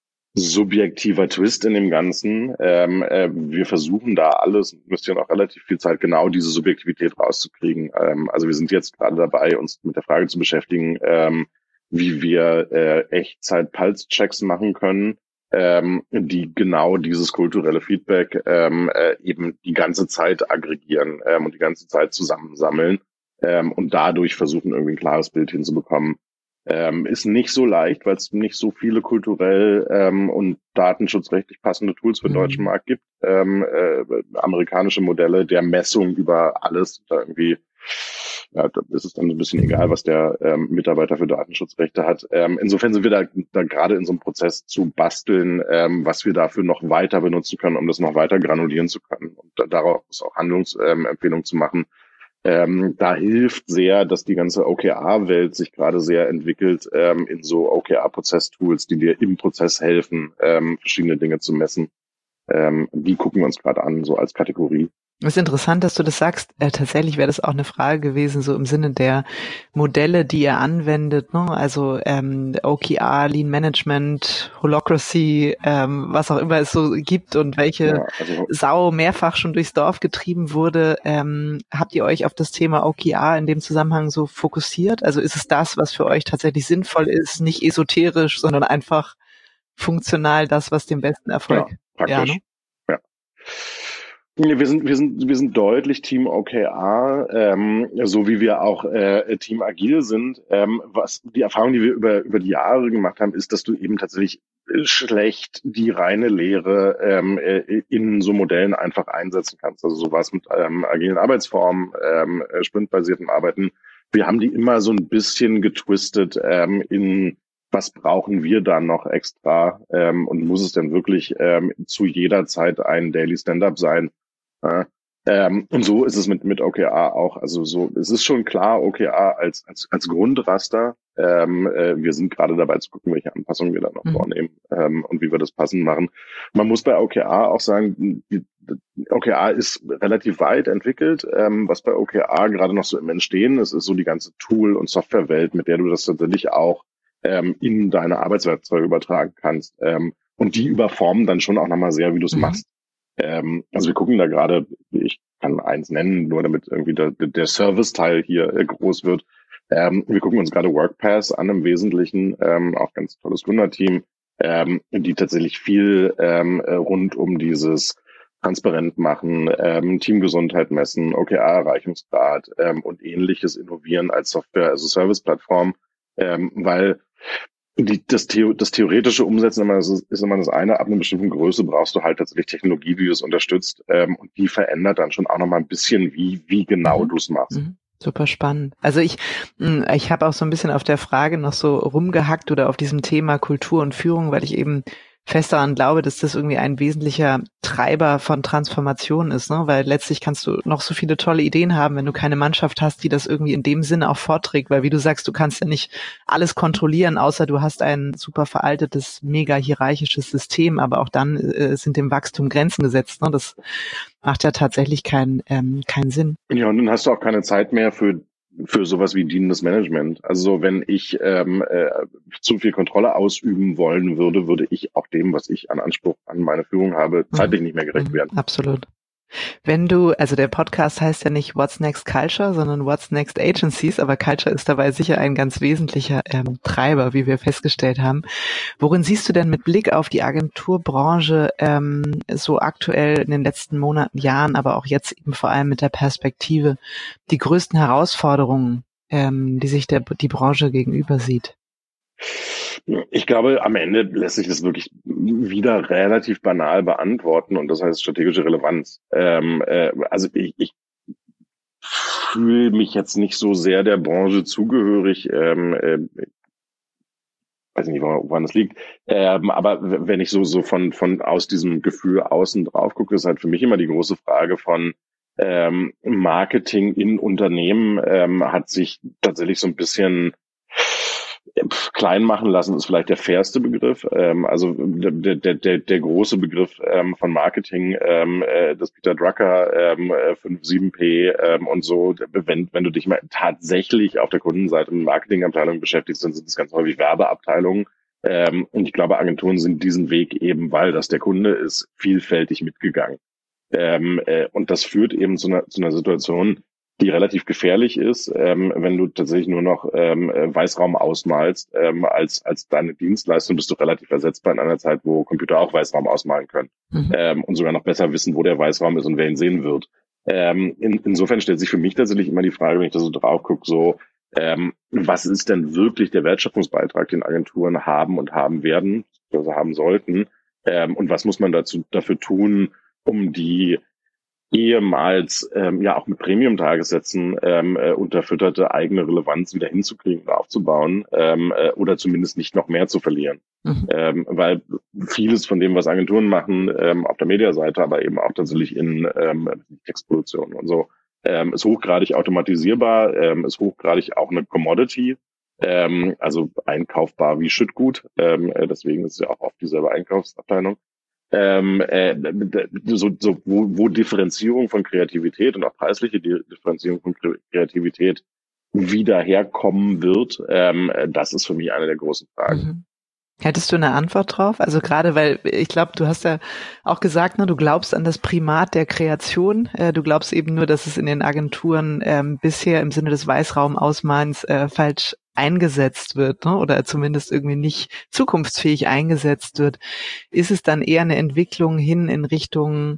Speaker 3: subjektiver Twist in dem Ganzen. Ähm, äh, wir versuchen da alles, investieren auch relativ viel Zeit, genau diese Subjektivität rauszukriegen. Ähm, also wir sind jetzt gerade dabei, uns mit der Frage zu beschäftigen, ähm, wie wir äh, Echtzeit-Pulse-Checks machen können, ähm, die genau dieses kulturelle Feedback ähm, äh, eben die ganze Zeit aggregieren ähm, und die ganze Zeit zusammensammeln ähm, und dadurch versuchen, irgendwie ein klares Bild hinzubekommen. Ähm, ist nicht so leicht, weil es nicht so viele kulturell ähm, und datenschutzrechtlich passende Tools für den deutschen Markt gibt. Ähm, äh, amerikanische Modelle der Messung über alles, da irgendwie, ja, da ist es dann ein bisschen egal, was der ähm, Mitarbeiter für Datenschutzrechte hat. Ähm, insofern sind wir da, da gerade in so einem Prozess zu basteln, ähm, was wir dafür noch weiter benutzen können, um das noch weiter granulieren zu können und da, daraus auch Handlungsempfehlungen ähm, zu machen. Ähm, da hilft sehr, dass die ganze O K R-Welt sich gerade sehr entwickelt ähm, in so O K R-Prozess-Tools, die dir im Prozess helfen, ähm, verschiedene Dinge zu messen. Ähm, die gucken wir uns gerade an, so als Kategorie.
Speaker 2: Es ist interessant, dass du das sagst. Äh, tatsächlich wäre das auch eine Frage gewesen, so im Sinne der Modelle, die ihr anwendet, ne? Also ähm, O K R, Lean Management, Holacracy, ähm, was auch immer es so gibt und welche
Speaker 3: Ja, also,
Speaker 2: Sau mehrfach schon durchs Dorf getrieben wurde. Ähm, habt ihr euch auf das Thema O K R in dem Zusammenhang so fokussiert? Also ist es das, was für euch tatsächlich sinnvoll ist, nicht esoterisch, sondern einfach funktional das, was den besten Erfolg?
Speaker 3: ja, praktisch.
Speaker 2: Ja, ne?
Speaker 3: Ja. Nee, Wir sind, wir sind, wir sind deutlich Team O K R, ähm, so wie wir auch äh, Team Agil sind. Ähm, was die Erfahrung, die wir über über die Jahre gemacht haben, ist, dass du eben tatsächlich schlecht die reine Lehre ähm, äh, in so Modellen einfach einsetzen kannst. Also sowas mit ähm, agilen Arbeitsformen, ähm, sprintbasierten Arbeiten. Wir haben die immer so ein bisschen getwistet ähm, in was brauchen wir da noch extra ähm, und muss es denn wirklich ähm, zu jeder Zeit ein Daily Stand-up sein? Ja, ähm, und so ist es mit mit O K R auch. Also so, es ist schon klar, O K R als als als Grundraster. Ähm, äh, wir sind gerade dabei zu gucken, welche Anpassungen wir da noch mhm. vornehmen ähm, und wie wir das passend machen. Man muss bei O K R auch sagen, die, die O K R ist relativ weit entwickelt. Ähm, was bei O K R gerade noch so im Entstehen ist, ist so die ganze Tool- und Softwarewelt, mit der du das tatsächlich auch ähm, in deine Arbeitswerkzeuge übertragen kannst. Ähm, und die überformen dann schon auch nochmal sehr, wie du es mhm. machst. Ähm, also wir gucken da gerade, ich kann eins nennen, nur damit irgendwie der, der Service-Teil hier groß wird. Ähm, wir gucken uns gerade WorkPass an im Wesentlichen, ähm, auch ganz tolles Gründerteam, ähm, die tatsächlich viel ähm, rund um dieses transparent machen, ähm, Teamgesundheit messen, O K R-Erreichungsgrad ähm, und ähnliches innovieren als Software-as-a-Service-Plattform, ähm, weil Die, das, Theo, das theoretische Umsetzen immer, das ist, ist immer das eine. Ab einer bestimmten Größe brauchst du halt tatsächlich Technologie, die es unterstützt. Ähm, und die verändert dann schon auch nochmal ein bisschen, wie, wie genau mhm. du es machst.
Speaker 2: Mhm. Super spannend. Also ich, ich habe auch so ein bisschen auf der Frage noch so rumgehackt oder auf diesem Thema Kultur und Führung, weil ich eben fest daran glaube, dass das irgendwie ein wesentlicher Treiber von Transformation ist, ne? Weil letztlich kannst du noch so viele tolle Ideen haben, wenn du keine Mannschaft hast, die das irgendwie in dem Sinne auch vorträgt, weil wie du sagst, du kannst ja nicht alles kontrollieren, außer du hast ein super veraltetes, mega hierarchisches System, aber auch dann äh, sind dem Wachstum Grenzen gesetzt, ne? Das macht ja tatsächlich keinen ähm, keinen Sinn.
Speaker 3: Ja, und dann hast du auch keine Zeit mehr für für sowas wie dienendes Management. Also so, wenn ich ähm, äh, zu viel Kontrolle ausüben wollen würde, würde ich auch dem, was ich an Anspruch an meine Führung habe, zeitlich mhm. nicht mehr gerecht werden.
Speaker 2: Absolut. Wenn du, also der Podcast heißt ja nicht What's Next Culture, sondern What's Next Agencies, aber Culture ist dabei sicher ein ganz wesentlicher ähm, Treiber, wie wir festgestellt haben. Worin siehst du denn mit Blick auf die Agenturbranche ähm, so aktuell in den letzten Monaten, Jahren, aber auch jetzt eben vor allem mit der Perspektive die größten Herausforderungen, ähm, die sich der, die Branche gegenüber sieht?
Speaker 3: Ich glaube, am Ende lässt sich das wirklich wieder relativ banal beantworten und das heißt strategische Relevanz. Ähm, äh, also ich, ich fühle mich jetzt nicht so sehr der Branche zugehörig. Ähm, äh, weiß nicht, woran das liegt. Ähm, aber wenn ich so so von von aus diesem Gefühl außen drauf gucke, ist halt für mich immer die große Frage von ähm, Marketing in Unternehmen ähm, hat sich tatsächlich so ein bisschen klein machen lassen, ist vielleicht der fairste Begriff. Ähm, also der, der, der, der große Begriff ähm, von Marketing, ähm, äh, das Peter Drucker, ähm, fünf sieben P ähm, und so, wenn, wenn du dich mal tatsächlich auf der Kundenseite mit Marketingabteilungen beschäftigst, dann sind es ganz häufig Werbeabteilungen. Ähm, und ich glaube, Agenturen sind diesen Weg eben, weil das der Kunde ist, vielfältig mitgegangen. Ähm, äh, und das führt eben zu einer, zu einer Situation, die relativ gefährlich ist, ähm, wenn du tatsächlich nur noch ähm, Weißraum ausmalst ähm, als als deine Dienstleistung, bist du relativ ersetzbar in einer Zeit, wo Computer auch Weißraum ausmalen können mhm. ähm, und sogar noch besser wissen, wo der Weißraum ist und wer ihn sehen wird. Ähm, in, insofern stellt sich für mich tatsächlich immer die Frage, wenn ich da so drauf gucke, so ähm, was ist denn wirklich der Wertschöpfungsbeitrag, den Agenturen haben und haben werden, also haben sollten, ähm, und was muss man dazu dafür tun, um die ehemals ähm, ja auch mit Premium-Tagessätzen ähm, äh, unterfütterte eigene Relevanz wieder hinzukriegen und aufzubauen ähm, äh, oder zumindest nicht noch mehr zu verlieren. Mhm. Ähm, weil vieles von dem, was Agenturen machen, ähm, auf der Mediaseite, aber eben auch tatsächlich in ähm, Textproduktionen und so, ähm, ist hochgradig automatisierbar, ähm, ist hochgradig auch eine Commodity, ähm, also einkaufbar wie Schüttgut, ähm, äh, deswegen ist es ja auch oft dieselbe Einkaufsabteilung. Ähm, äh, so, so, wo, wo Differenzierung von Kreativität und auch preisliche Differenzierung von Kreativität wieder herkommen wird, ähm, das ist für mich eine der großen Fragen.
Speaker 2: Mhm. Hättest du eine Antwort drauf? Also gerade, weil ich glaube, du hast ja auch gesagt, ne, du glaubst an das Primat der Kreation. Äh, du glaubst eben nur, dass es in den Agenturen ähm, bisher im Sinne des Weißraumausmalens äh, falsch eingesetzt wird, ne, oder zumindest irgendwie nicht zukunftsfähig eingesetzt wird. Ist es dann eher eine Entwicklung hin in Richtung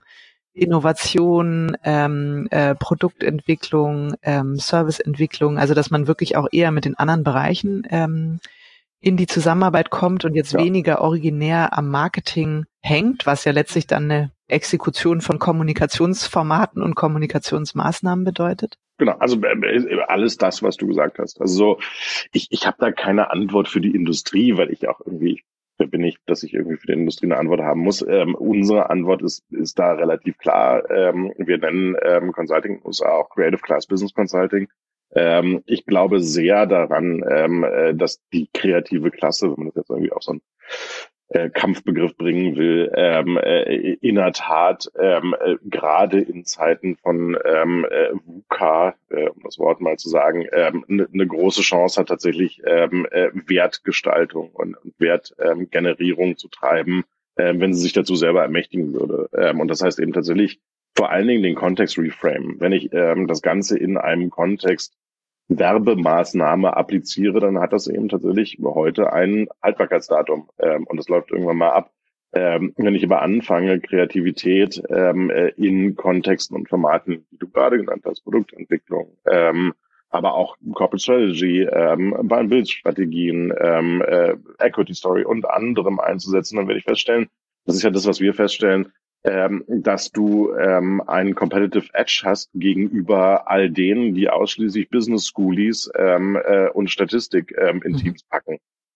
Speaker 2: Innovation, ähm, äh, Produktentwicklung, ähm, Serviceentwicklung, also dass man wirklich auch eher mit den anderen Bereichen ähm, in die Zusammenarbeit kommt und jetzt
Speaker 3: Ja.
Speaker 2: weniger originär am Marketing hängt, was ja letztlich dann eine Exekution von Kommunikationsformaten und Kommunikationsmaßnahmen bedeutet?
Speaker 3: Genau, also alles das, was du gesagt hast. Also so, ich, ich habe da keine Antwort für die Industrie, weil ich auch irgendwie, wer bin ich, dass ich irgendwie für die Industrie eine Antwort haben muss. Ähm, unsere Antwort ist ist da relativ klar. Ähm, wir nennen ähm, Consulting uns auch Creative Class Business Consulting. Ähm, ich glaube sehr daran, ähm, äh, dass die kreative Klasse, wenn man das jetzt irgendwie auf so einen äh, Kampfbegriff bringen will, ähm, äh, in der Tat ähm, äh, gerade in Zeiten von ähm, äh, VUCA, äh, um das Wort mal zu sagen, ähm, eine ne große Chance hat, tatsächlich ähm, äh, Wertgestaltung und, und Wertgenerierung ähm, zu treiben, äh, wenn sie sich dazu selber ermächtigen würde. Ähm, und das heißt eben tatsächlich vor allen Dingen den Kontext reframe. Wenn ich ähm, das Ganze in einem Kontext Werbemaßnahme appliziere, dann hat das eben tatsächlich heute ein Haltbarkeitsdatum ähm, und das läuft irgendwann mal ab. Ähm, wenn ich aber anfange, Kreativität ähm, in Kontexten und Formaten, die du gerade genannt hast, Produktentwicklung, ähm, aber auch Corporate Strategy, ähm, Buy-and-Build-Strategien, ähm, äh, Equity Story und anderem einzusetzen, dann werde ich feststellen, das ist ja das, was wir feststellen, ähm, dass du ähm, einen Competitive Edge hast gegenüber all denen, die ausschließlich Business Schoolies ähm, äh, und Statistik ähm, in mhm. Teams packen.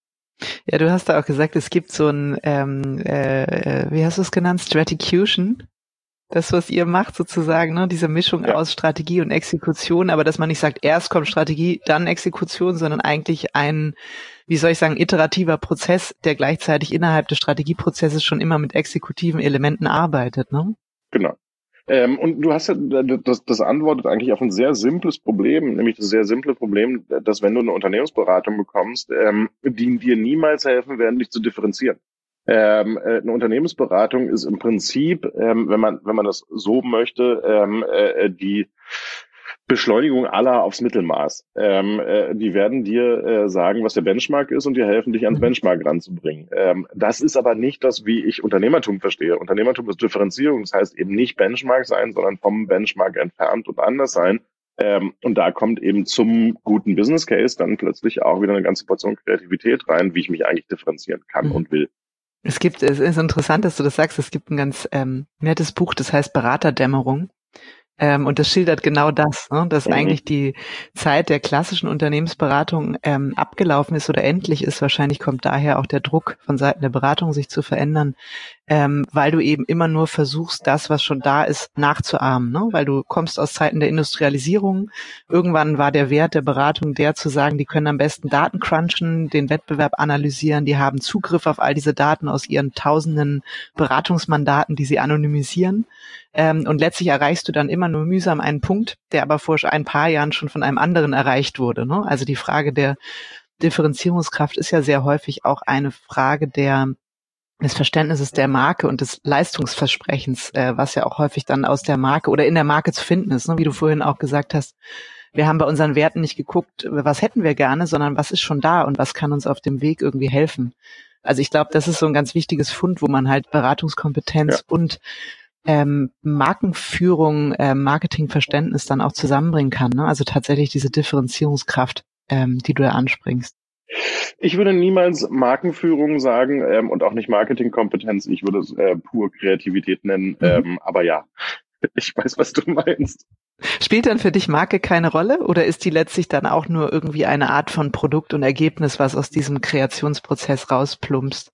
Speaker 2: Ja, du hast da auch gesagt, es gibt so ein, ähm, äh, wie hast du es genannt, Straticution. Das, was ihr macht sozusagen, ne, diese Mischung ja. aus Strategie und Exekution, aber dass man nicht sagt, erst kommt Strategie, dann Exekution, sondern eigentlich ein, wie soll ich sagen, iterativer Prozess, der gleichzeitig innerhalb des Strategieprozesses schon immer mit exekutiven Elementen arbeitet, ne?
Speaker 3: Genau. Ähm, und du hast ja, das, das antwortet eigentlich auf ein sehr simples Problem, nämlich das sehr simple Problem, dass wenn du eine Unternehmensberatung bekommst, ähm, die dir niemals helfen werden, dich zu differenzieren. Ähm, äh, eine Unternehmensberatung ist im Prinzip, ähm, wenn man wenn man das so möchte, ähm, äh, die Beschleunigung aller aufs Mittelmaß. Ähm, äh, die werden dir äh, sagen, was der Benchmark ist und dir helfen, dich ans Benchmark ranzubringen. Ähm, das ist aber nicht das, wie ich Unternehmertum verstehe. Unternehmertum ist Differenzierung, das heißt eben nicht Benchmark sein, sondern vom Benchmark entfernt und anders sein. Ähm, und da kommt eben zum guten Business Case dann plötzlich auch wieder eine ganze Portion Kreativität rein, wie ich mich eigentlich differenzieren kann mhm. und will.
Speaker 2: Es gibt, es ist interessant, dass du das sagst, es gibt ein ganz ähm, nettes Buch, das heißt Beraterdämmerung. Ähm, und das schildert genau das, ne? Dass mhm. eigentlich die Zeit der klassischen Unternehmensberatung ähm, abgelaufen ist oder endlich ist. Wahrscheinlich kommt daher auch der Druck von Seiten der Beratung, sich zu verändern, ähm, weil du eben immer nur versuchst, das, was schon da ist, nachzuahmen, ne? Weil du kommst aus Zeiten der Industrialisierung. Irgendwann war der Wert der Beratung der zu sagen, die können am besten Daten crunchen, den Wettbewerb analysieren, die haben Zugriff auf all diese Daten aus ihren tausenden Beratungsmandaten, die sie anonymisieren. Ähm, und letztlich erreichst du dann immer nur mühsam einen Punkt, der aber vor ein paar Jahren schon von einem anderen erreicht wurde, ne? Also die Frage der Differenzierungskraft ist ja sehr häufig auch eine Frage der des Verständnisses der Marke und des Leistungsversprechens, äh, was ja auch häufig dann aus der Marke oder in der Marke zu finden ist, ne? Wie du vorhin auch gesagt hast, wir haben bei unseren Werten nicht geguckt, was hätten wir gerne, sondern was ist schon da und was kann uns auf dem Weg irgendwie helfen. Also ich glaube, das ist so ein ganz wichtiges Fund, wo man halt Beratungskompetenz ja. und ähm, Markenführung, äh, Marketingverständnis dann auch zusammenbringen kann, ne? Also tatsächlich diese Differenzierungskraft, ähm, die du da anspringst.
Speaker 3: Ich würde niemals Markenführung sagen ähm, und auch nicht Marketingkompetenz. Ich würde es äh, pur Kreativität nennen. Mhm. Ähm, aber ja, ich weiß, was du meinst.
Speaker 2: Spielt dann für dich Marke keine Rolle oder ist die letztlich dann auch nur irgendwie eine Art von Produkt und Ergebnis, was aus diesem Kreationsprozess rausplumpst?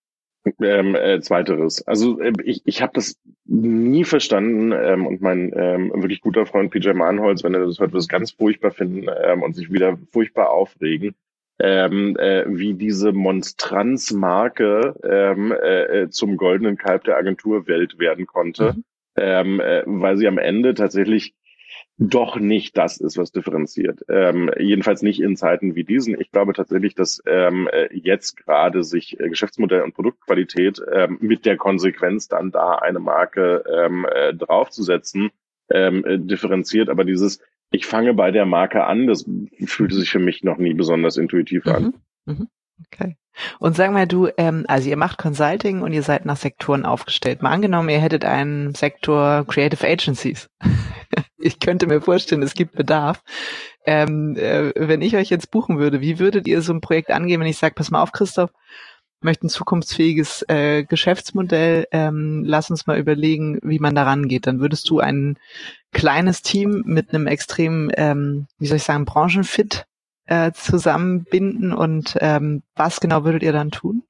Speaker 3: Ähm, äh, zweiteres. Also äh, ich, ich habe das nie verstanden ähm, und mein ähm, wirklich guter Freund P J Mahnholz, wenn er das hört, wird es ganz furchtbar finden ähm, und sich wieder furchtbar aufregen, ähm, äh, wie diese Monstranzmarke ähm, äh, zum goldenen Kalb der Agenturwelt werden konnte,
Speaker 2: Mhm.
Speaker 3: ähm, äh, weil sie am Ende tatsächlich doch nicht das ist, was differenziert. Ähm, jedenfalls nicht in Zeiten wie diesen. Ich glaube tatsächlich, dass ähm, jetzt gerade sich äh, Geschäftsmodell und Produktqualität ähm, mit der Konsequenz dann da eine Marke ähm, äh, draufzusetzen, ähm, äh, differenziert. Aber dieses ich fange bei der Marke an, das fühlte sich für mich noch nie besonders intuitiv
Speaker 2: Mhm.
Speaker 3: an.
Speaker 2: Mhm. Okay. Und sag mal du, ähm, also ihr macht Consulting und ihr seid nach Sektoren aufgestellt. Mal angenommen, ihr hättet einen Sektor Creative Agencies. Ich könnte mir vorstellen, es gibt Bedarf. Ähm, äh, wenn ich euch jetzt buchen würde, wie würdet ihr so ein Projekt angehen, wenn ich sage, pass mal auf, Christoph, möchte ein zukunftsfähiges äh, Geschäftsmodell, ähm, lass uns mal überlegen, wie man da rangeht. Dann würdest du ein kleines Team mit einem extrem, ähm, wie soll ich sagen, Branchenfit äh, zusammenbinden und ähm, was genau würdet ihr dann tun?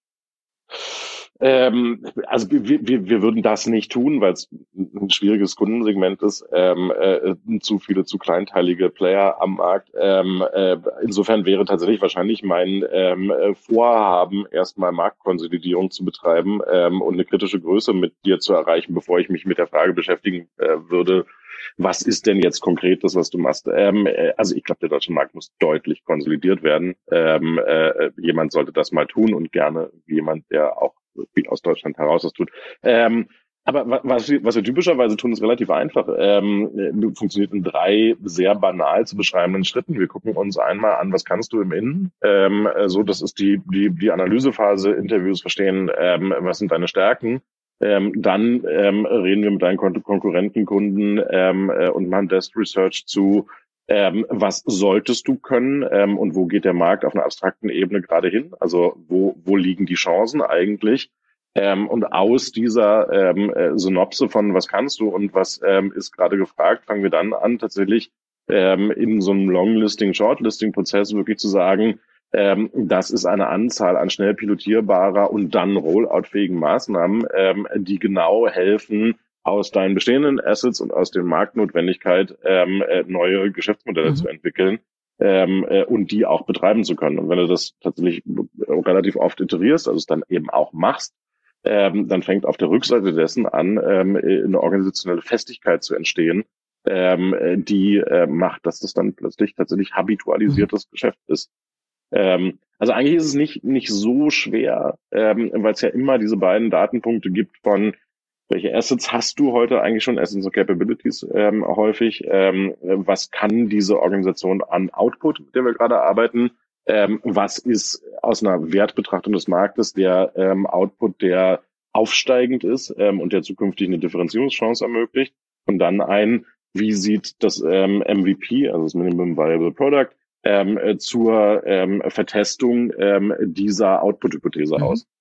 Speaker 3: Ähm, also wir, wir, wir würden das nicht tun, weil es ein schwieriges Kundensegment ist, ähm, äh, zu viele, zu kleinteilige Player am Markt. Ähm, äh, insofern wäre tatsächlich wahrscheinlich mein ähm, Vorhaben, erstmal Marktkonsolidierung zu betreiben ähm, und eine kritische Größe mit dir zu erreichen, bevor ich mich mit der Frage beschäftigen äh, würde, was ist denn jetzt konkret das, was du machst? Ähm, äh, also ich glaube, der deutsche Markt muss deutlich konsolidiert werden. Ähm, äh, jemand sollte das mal tun und gerne jemand, der auch aus Deutschland heraus das tut. Ähm, aber was, was wir typischerweise tun, ist relativ einfach. Ähm, funktioniert in drei sehr banal zu beschreibenden Schritten. Wir gucken uns einmal an, was kannst du im Innen? Ähm, so, das ist die, die, die Analysephase, Interviews verstehen, ähm, was sind deine Stärken? Ähm, dann ähm, reden wir mit deinen Kon- Konkurrentenkunden ähm, äh, und machen Desk Research zu, ähm, was solltest du können ähm, und wo geht der Markt auf einer abstrakten Ebene gerade hin? Also wo, wo liegen die Chancen eigentlich? Ähm, und aus dieser ähm, äh, Synopse von was kannst du und was ähm, ist gerade gefragt, fangen wir dann an, tatsächlich ähm, in so einem Longlisting, Shortlisting-Prozess wirklich zu sagen, ähm, das ist eine Anzahl an schnell pilotierbarer und dann rolloutfähigen Maßnahmen, ähm, die genau helfen, aus deinen bestehenden Assets und aus der Marktnotwendigkeit ähm, äh, neue Geschäftsmodelle
Speaker 2: Mhm.
Speaker 3: zu entwickeln ähm, äh, und die auch betreiben zu können. Und wenn du das tatsächlich relativ oft iterierst, also es dann eben auch machst, ähm, dann fängt auf der Rückseite dessen an, ähm, eine organisationelle Festigkeit zu entstehen, ähm, die äh, macht, dass das dann plötzlich tatsächlich habitualisiertes mhm. Geschäft ist. Ähm, also eigentlich ist es nicht nicht so schwer, ähm, weil es ja immer diese beiden Datenpunkte gibt von welche Assets hast du heute eigentlich schon, Assets und Capabilities ähm, häufig, ähm, was kann diese Organisation an Output, mit der wir gerade arbeiten, ähm, was ist aus einer Wertbetrachtung des Marktes der ähm, Output, der aufsteigend ist ähm, und der zukünftig eine Differenzierungschance ermöglicht und dann ein, wie sieht das ähm, M V P, also das Minimum Viable Product, ähm, zur ähm, Vertestung ähm, dieser Output-Hypothese mhm. aus.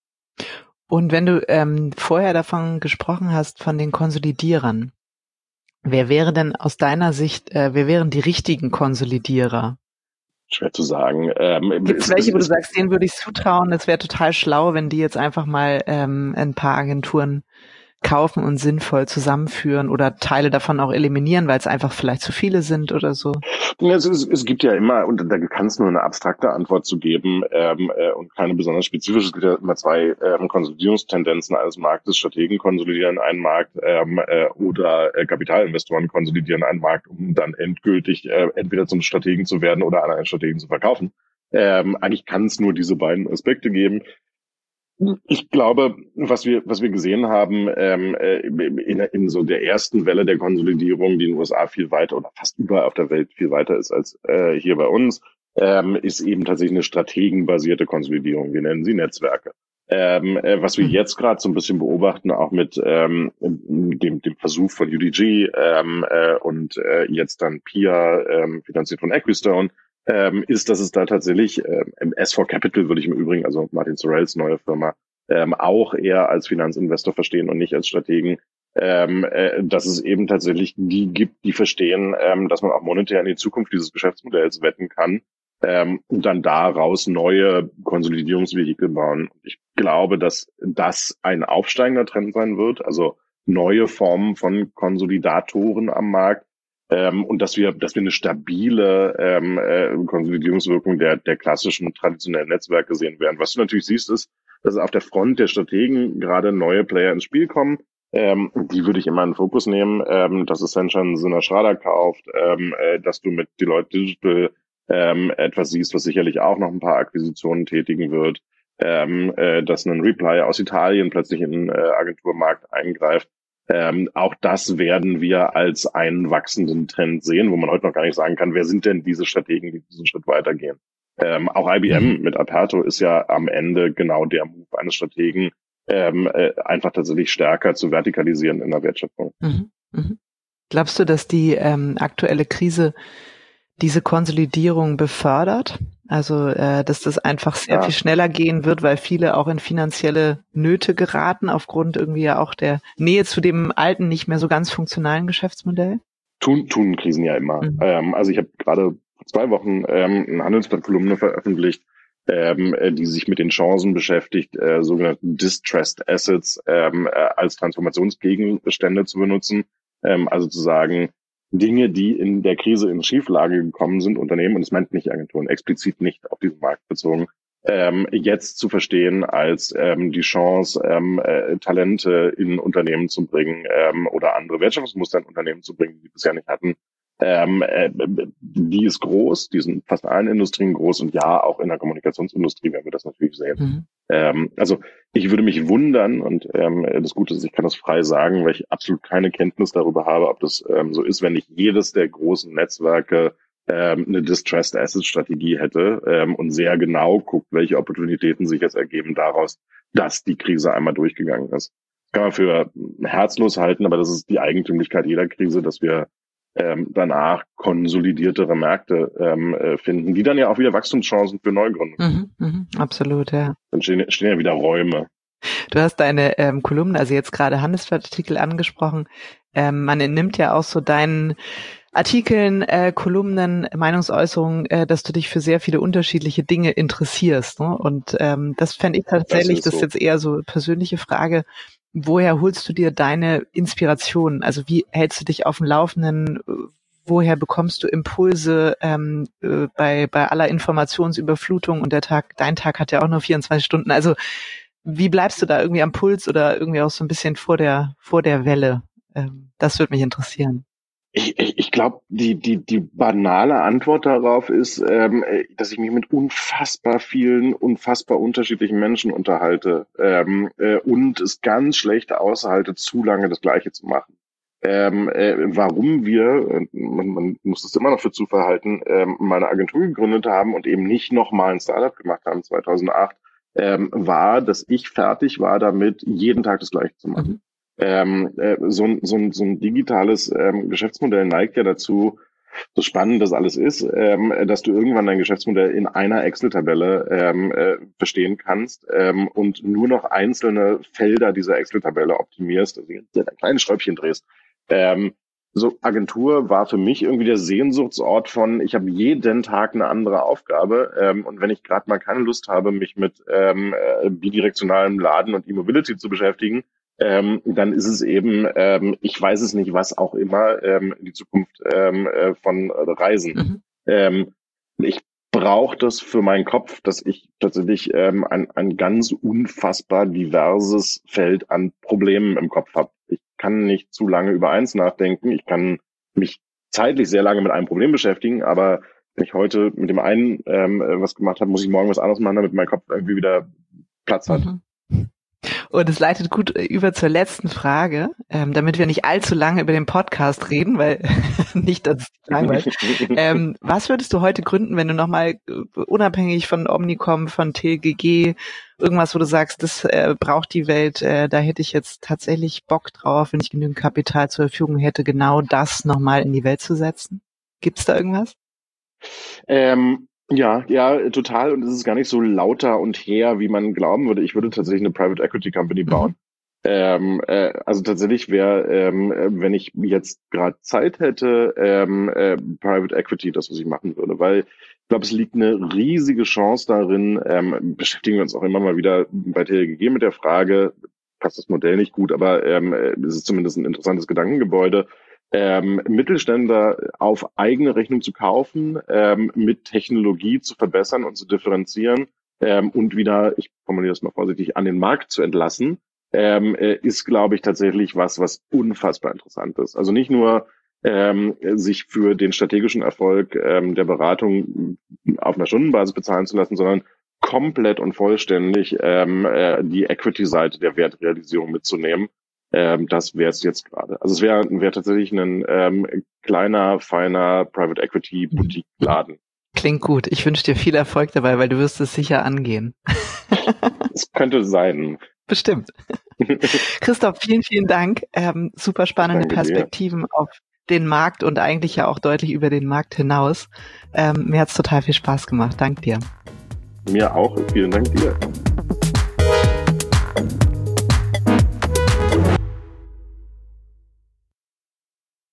Speaker 2: Und wenn du ähm, vorher davon gesprochen hast, von den Konsolidierern, wer wäre denn aus deiner Sicht, äh, wer wären die richtigen Konsolidierer?
Speaker 3: Schwer zu sagen. Ähm,
Speaker 2: Gibt es welche, wo du sagst, denen würde ich zutrauen, es wäre total schlau, wenn die jetzt einfach mal ähm, ein paar Agenturen kaufen und sinnvoll zusammenführen oder Teile davon auch eliminieren, weil es einfach vielleicht zu viele sind oder so?
Speaker 3: Es, es, es gibt ja immer, und da kann es nur eine abstrakte Antwort zu geben ähm, äh, und keine besonders spezifische. Es gibt ja immer zwei ähm, Konsolidierungstendenzen eines Marktes. Strategen konsolidieren einen Markt ähm, äh, oder äh, Kapitalinvestoren konsolidieren einen Markt, um dann endgültig äh, entweder zum Strategen zu werden oder an einen Strategen zu verkaufen. Ähm, eigentlich kann es nur diese beiden Aspekte geben. Ich glaube, was wir was wir gesehen haben ähm, in, in so der ersten Welle der Konsolidierung, die in den U S A viel weiter oder fast überall auf der Welt viel weiter ist als äh, hier bei uns, ähm, ist eben tatsächlich eine strategenbasierte Konsolidierung. Wir nennen sie Netzwerke. Ähm, äh, was wir jetzt gerade so ein bisschen beobachten, auch mit ähm, dem, dem Versuch von U D G ähm, äh, und äh, jetzt dann P I A, ähm, finanziert von Equistone, Ähm, ist, dass es da tatsächlich ähm, S vier Capital würde ich im Übrigen, also Martin Sorrells neue Firma, ähm, auch eher als Finanzinvestor verstehen und nicht als Strategen, ähm, äh, dass es eben tatsächlich die gibt, die verstehen, ähm, dass man auch monetär in die Zukunft dieses Geschäftsmodells wetten kann ähm, und dann daraus neue Konsolidierungsvehikel bauen. Ich glaube, dass das ein aufsteigender Trend sein wird, also neue Formen von Konsolidatoren am Markt, ähm, und dass wir, dass wir eine stabile ähm, äh, Konsolidierungswirkung der, der klassischen traditionellen Netzwerke sehen werden. Was du natürlich siehst, ist, dass auf der Front der Strategen gerade neue Player ins Spiel kommen. Ähm, die würde ich immer in den Fokus nehmen, ähm, dass Ascension Sinner Schrader kauft, ähm, äh, dass du mit Deloitte Digital ähm, etwas siehst, was sicherlich auch noch ein paar Akquisitionen tätigen wird, ähm, äh, dass ein Reply aus Italien plötzlich in den äh, Agenturmarkt eingreift. Ähm, auch das werden wir als einen wachsenden Trend sehen, wo man heute noch gar nicht sagen kann, wer sind denn diese Strategen, die diesen Schritt weitergehen. Ähm, auch I B M mit Aperto ist ja am Ende genau der Move eines Strategen, ähm, äh, einfach tatsächlich stärker zu vertikalisieren in der Wertschöpfung.
Speaker 2: Mhm. Mhm. Glaubst du, dass die ähm, aktuelle Krise diese Konsolidierung befördert? Also, äh, dass das einfach sehr
Speaker 3: Ja.
Speaker 2: viel schneller gehen wird, weil viele auch in finanzielle Nöte geraten, aufgrund irgendwie ja auch der Nähe zu dem alten, nicht mehr so ganz funktionalen Geschäftsmodell?
Speaker 3: Tun, tun Krisen ja immer.
Speaker 2: Mhm.
Speaker 3: Ähm, also ich habe gerade vor zwei Wochen ähm, eine Handelsblatt-Kolumne veröffentlicht, ähm, äh, die sich mit den Chancen beschäftigt, äh, sogenannte Distressed Assets ähm, äh, als Transformationsgegenstände zu benutzen. Ähm, also zu sagen, Dinge, die in der Krise in Schieflage gekommen sind, Unternehmen, und es meint nicht Agenturen, explizit nicht auf diesen Markt bezogen, ähm, jetzt zu verstehen als ähm, die Chance, ähm, äh, Talente in Unternehmen zu bringen ähm, oder andere Wertschöpfungsmuster in Unternehmen zu bringen, die sie bisher nicht hatten. Ähm, äh, die ist groß, die sind fast in allen Industrien groß und ja, auch in der Kommunikationsindustrie werden wir das natürlich sehen.
Speaker 2: Mhm.
Speaker 3: Ähm, also ich würde mich wundern, und ähm, das Gute ist, ich kann das frei sagen, weil ich absolut keine Kenntnis darüber habe, ob das ähm, so ist, wenn nicht jedes der großen Netzwerke ähm, eine Distressed Asset Strategie hätte ähm, und sehr genau guckt, welche Opportunitäten sich jetzt ergeben daraus, dass die Krise einmal durchgegangen ist. Das kann man für herzlos halten, aber das ist die Eigentümlichkeit jeder Krise, dass wir ähm, danach konsolidiertere Märkte ähm, äh, finden, die dann ja auch wieder Wachstumschancen für Neugründungen.
Speaker 2: Mhm, mhm, absolut, ja.
Speaker 3: Dann stehen, stehen ja wieder Räume.
Speaker 2: Du hast deine ähm, Kolumne, also jetzt gerade Handelsblattartikel angesprochen. Ähm, man entnimmt ja auch so deinen Artikeln, äh, Kolumnen, Meinungsäußerungen, äh, dass du dich für sehr viele unterschiedliche Dinge interessierst. Ne? Und ähm, das fände ich tatsächlich, das ist,
Speaker 3: das ist
Speaker 2: so. Jetzt eher so eine persönliche Frage, woher holst du dir deine Inspiration? Also wie hältst du dich auf dem Laufenden? Woher bekommst du Impulse ähm, äh, bei bei aller Informationsüberflutung? Und der Tag, dein Tag hat ja auch nur vierundzwanzig Stunden. Also wie bleibst du da irgendwie am Puls oder irgendwie auch so ein bisschen vor der vor der Welle? Ähm, das würde mich interessieren.
Speaker 3: Ich, ich, ich glaube, die, die, die banale Antwort darauf ist, ähm, dass ich mich mit unfassbar vielen, unfassbar unterschiedlichen Menschen unterhalte ähm, äh, und es ganz schlecht aushalte, zu lange das Gleiche zu machen. Ähm, äh, warum wir, man, man muss es immer noch für Zufall halten, ähm, meine Agentur gegründet haben und eben nicht nochmal ein Startup gemacht haben zweitausendacht, ähm, war, dass ich fertig war damit, jeden Tag das Gleiche zu machen. Mhm. Ähm, äh, so, ein, so, ein, so ein digitales ähm, Geschäftsmodell neigt ja dazu, so spannend das alles ist, ähm, dass du irgendwann dein Geschäftsmodell in einer Excel-Tabelle ähm, äh, verstehen kannst ähm, und nur noch einzelne Felder dieser Excel-Tabelle optimierst, also ein kleines Schräubchen drehst. Ähm, so Agentur war für mich irgendwie der Sehnsuchtsort von, ich habe jeden Tag eine andere Aufgabe ähm, und wenn ich gerade mal keine Lust habe, mich mit ähm, äh, bidirektionalem Laden und E-Mobility zu beschäftigen, Ähm, dann ist es eben, ähm, ich weiß es nicht, was auch immer, ähm, die Zukunft ähm, äh, von äh, Reisen. Mhm. Ähm, ich brauche das für meinen Kopf, dass ich tatsächlich ähm, ein, ein ganz unfassbar diverses Feld an Problemen im Kopf habe. Ich kann nicht zu lange über eins nachdenken. Ich kann mich zeitlich sehr lange mit einem Problem beschäftigen, aber wenn ich heute mit dem einen ähm, was gemacht habe, muss ich morgen was anderes machen, damit mein Kopf irgendwie wieder Platz hat.
Speaker 2: Mhm. Und es leitet gut über zur letzten Frage, ähm, damit wir nicht allzu lange über den Podcast reden, weil nicht, dass es langweilt. ähm, was würdest du heute gründen, wenn du nochmal unabhängig von Omnicom, von T G G, irgendwas, wo du sagst, das äh, braucht die Welt, äh, da hätte ich jetzt tatsächlich Bock drauf, wenn ich genügend Kapital zur Verfügung hätte, genau das nochmal in die Welt zu setzen? Gibt's da irgendwas?
Speaker 3: Ähm Ja, ja, total. Und es ist gar nicht so lauter und her, wie man glauben würde. Ich würde tatsächlich eine Private Equity Company bauen. Ähm, äh, also tatsächlich wäre, ähm, wenn ich jetzt gerade Zeit hätte, ähm, äh, Private Equity das, was ich machen würde, weil ich glaube, es liegt eine riesige Chance darin, ähm, beschäftigen wir uns auch immer mal wieder bei T L G G mit der Frage, passt das Modell nicht gut, aber ähm, es ist zumindest ein interessantes Gedankengebäude, ähm, Mittelständler auf eigene Rechnung zu kaufen, ähm, mit Technologie zu verbessern und zu differenzieren ähm, und wieder, ich formuliere das mal vorsichtig, an den Markt zu entlassen, ähm, ist, glaube ich, tatsächlich was, was unfassbar interessant ist. Also nicht nur ähm, sich für den strategischen Erfolg ähm, der Beratung auf einer Stundenbasis bezahlen zu lassen, sondern komplett und vollständig ähm, äh, die Equity-Seite der Wertrealisierung mitzunehmen. Ähm, das wäre es jetzt gerade. Also es wäre wär tatsächlich ein ähm, kleiner, feiner Private Equity Boutique-Laden.
Speaker 2: Klingt gut. Ich wünsche dir viel Erfolg dabei, weil du wirst es sicher angehen.
Speaker 3: Es könnte sein.
Speaker 2: Bestimmt. Christoph, vielen, vielen Dank. Ähm, super spannende
Speaker 3: Danke
Speaker 2: Perspektiven
Speaker 3: dir.
Speaker 2: auf den Markt und eigentlich ja auch deutlich über den Markt hinaus. Ähm, mir hat's total viel Spaß gemacht. Dank dir.
Speaker 3: Mir auch. Vielen Dank dir.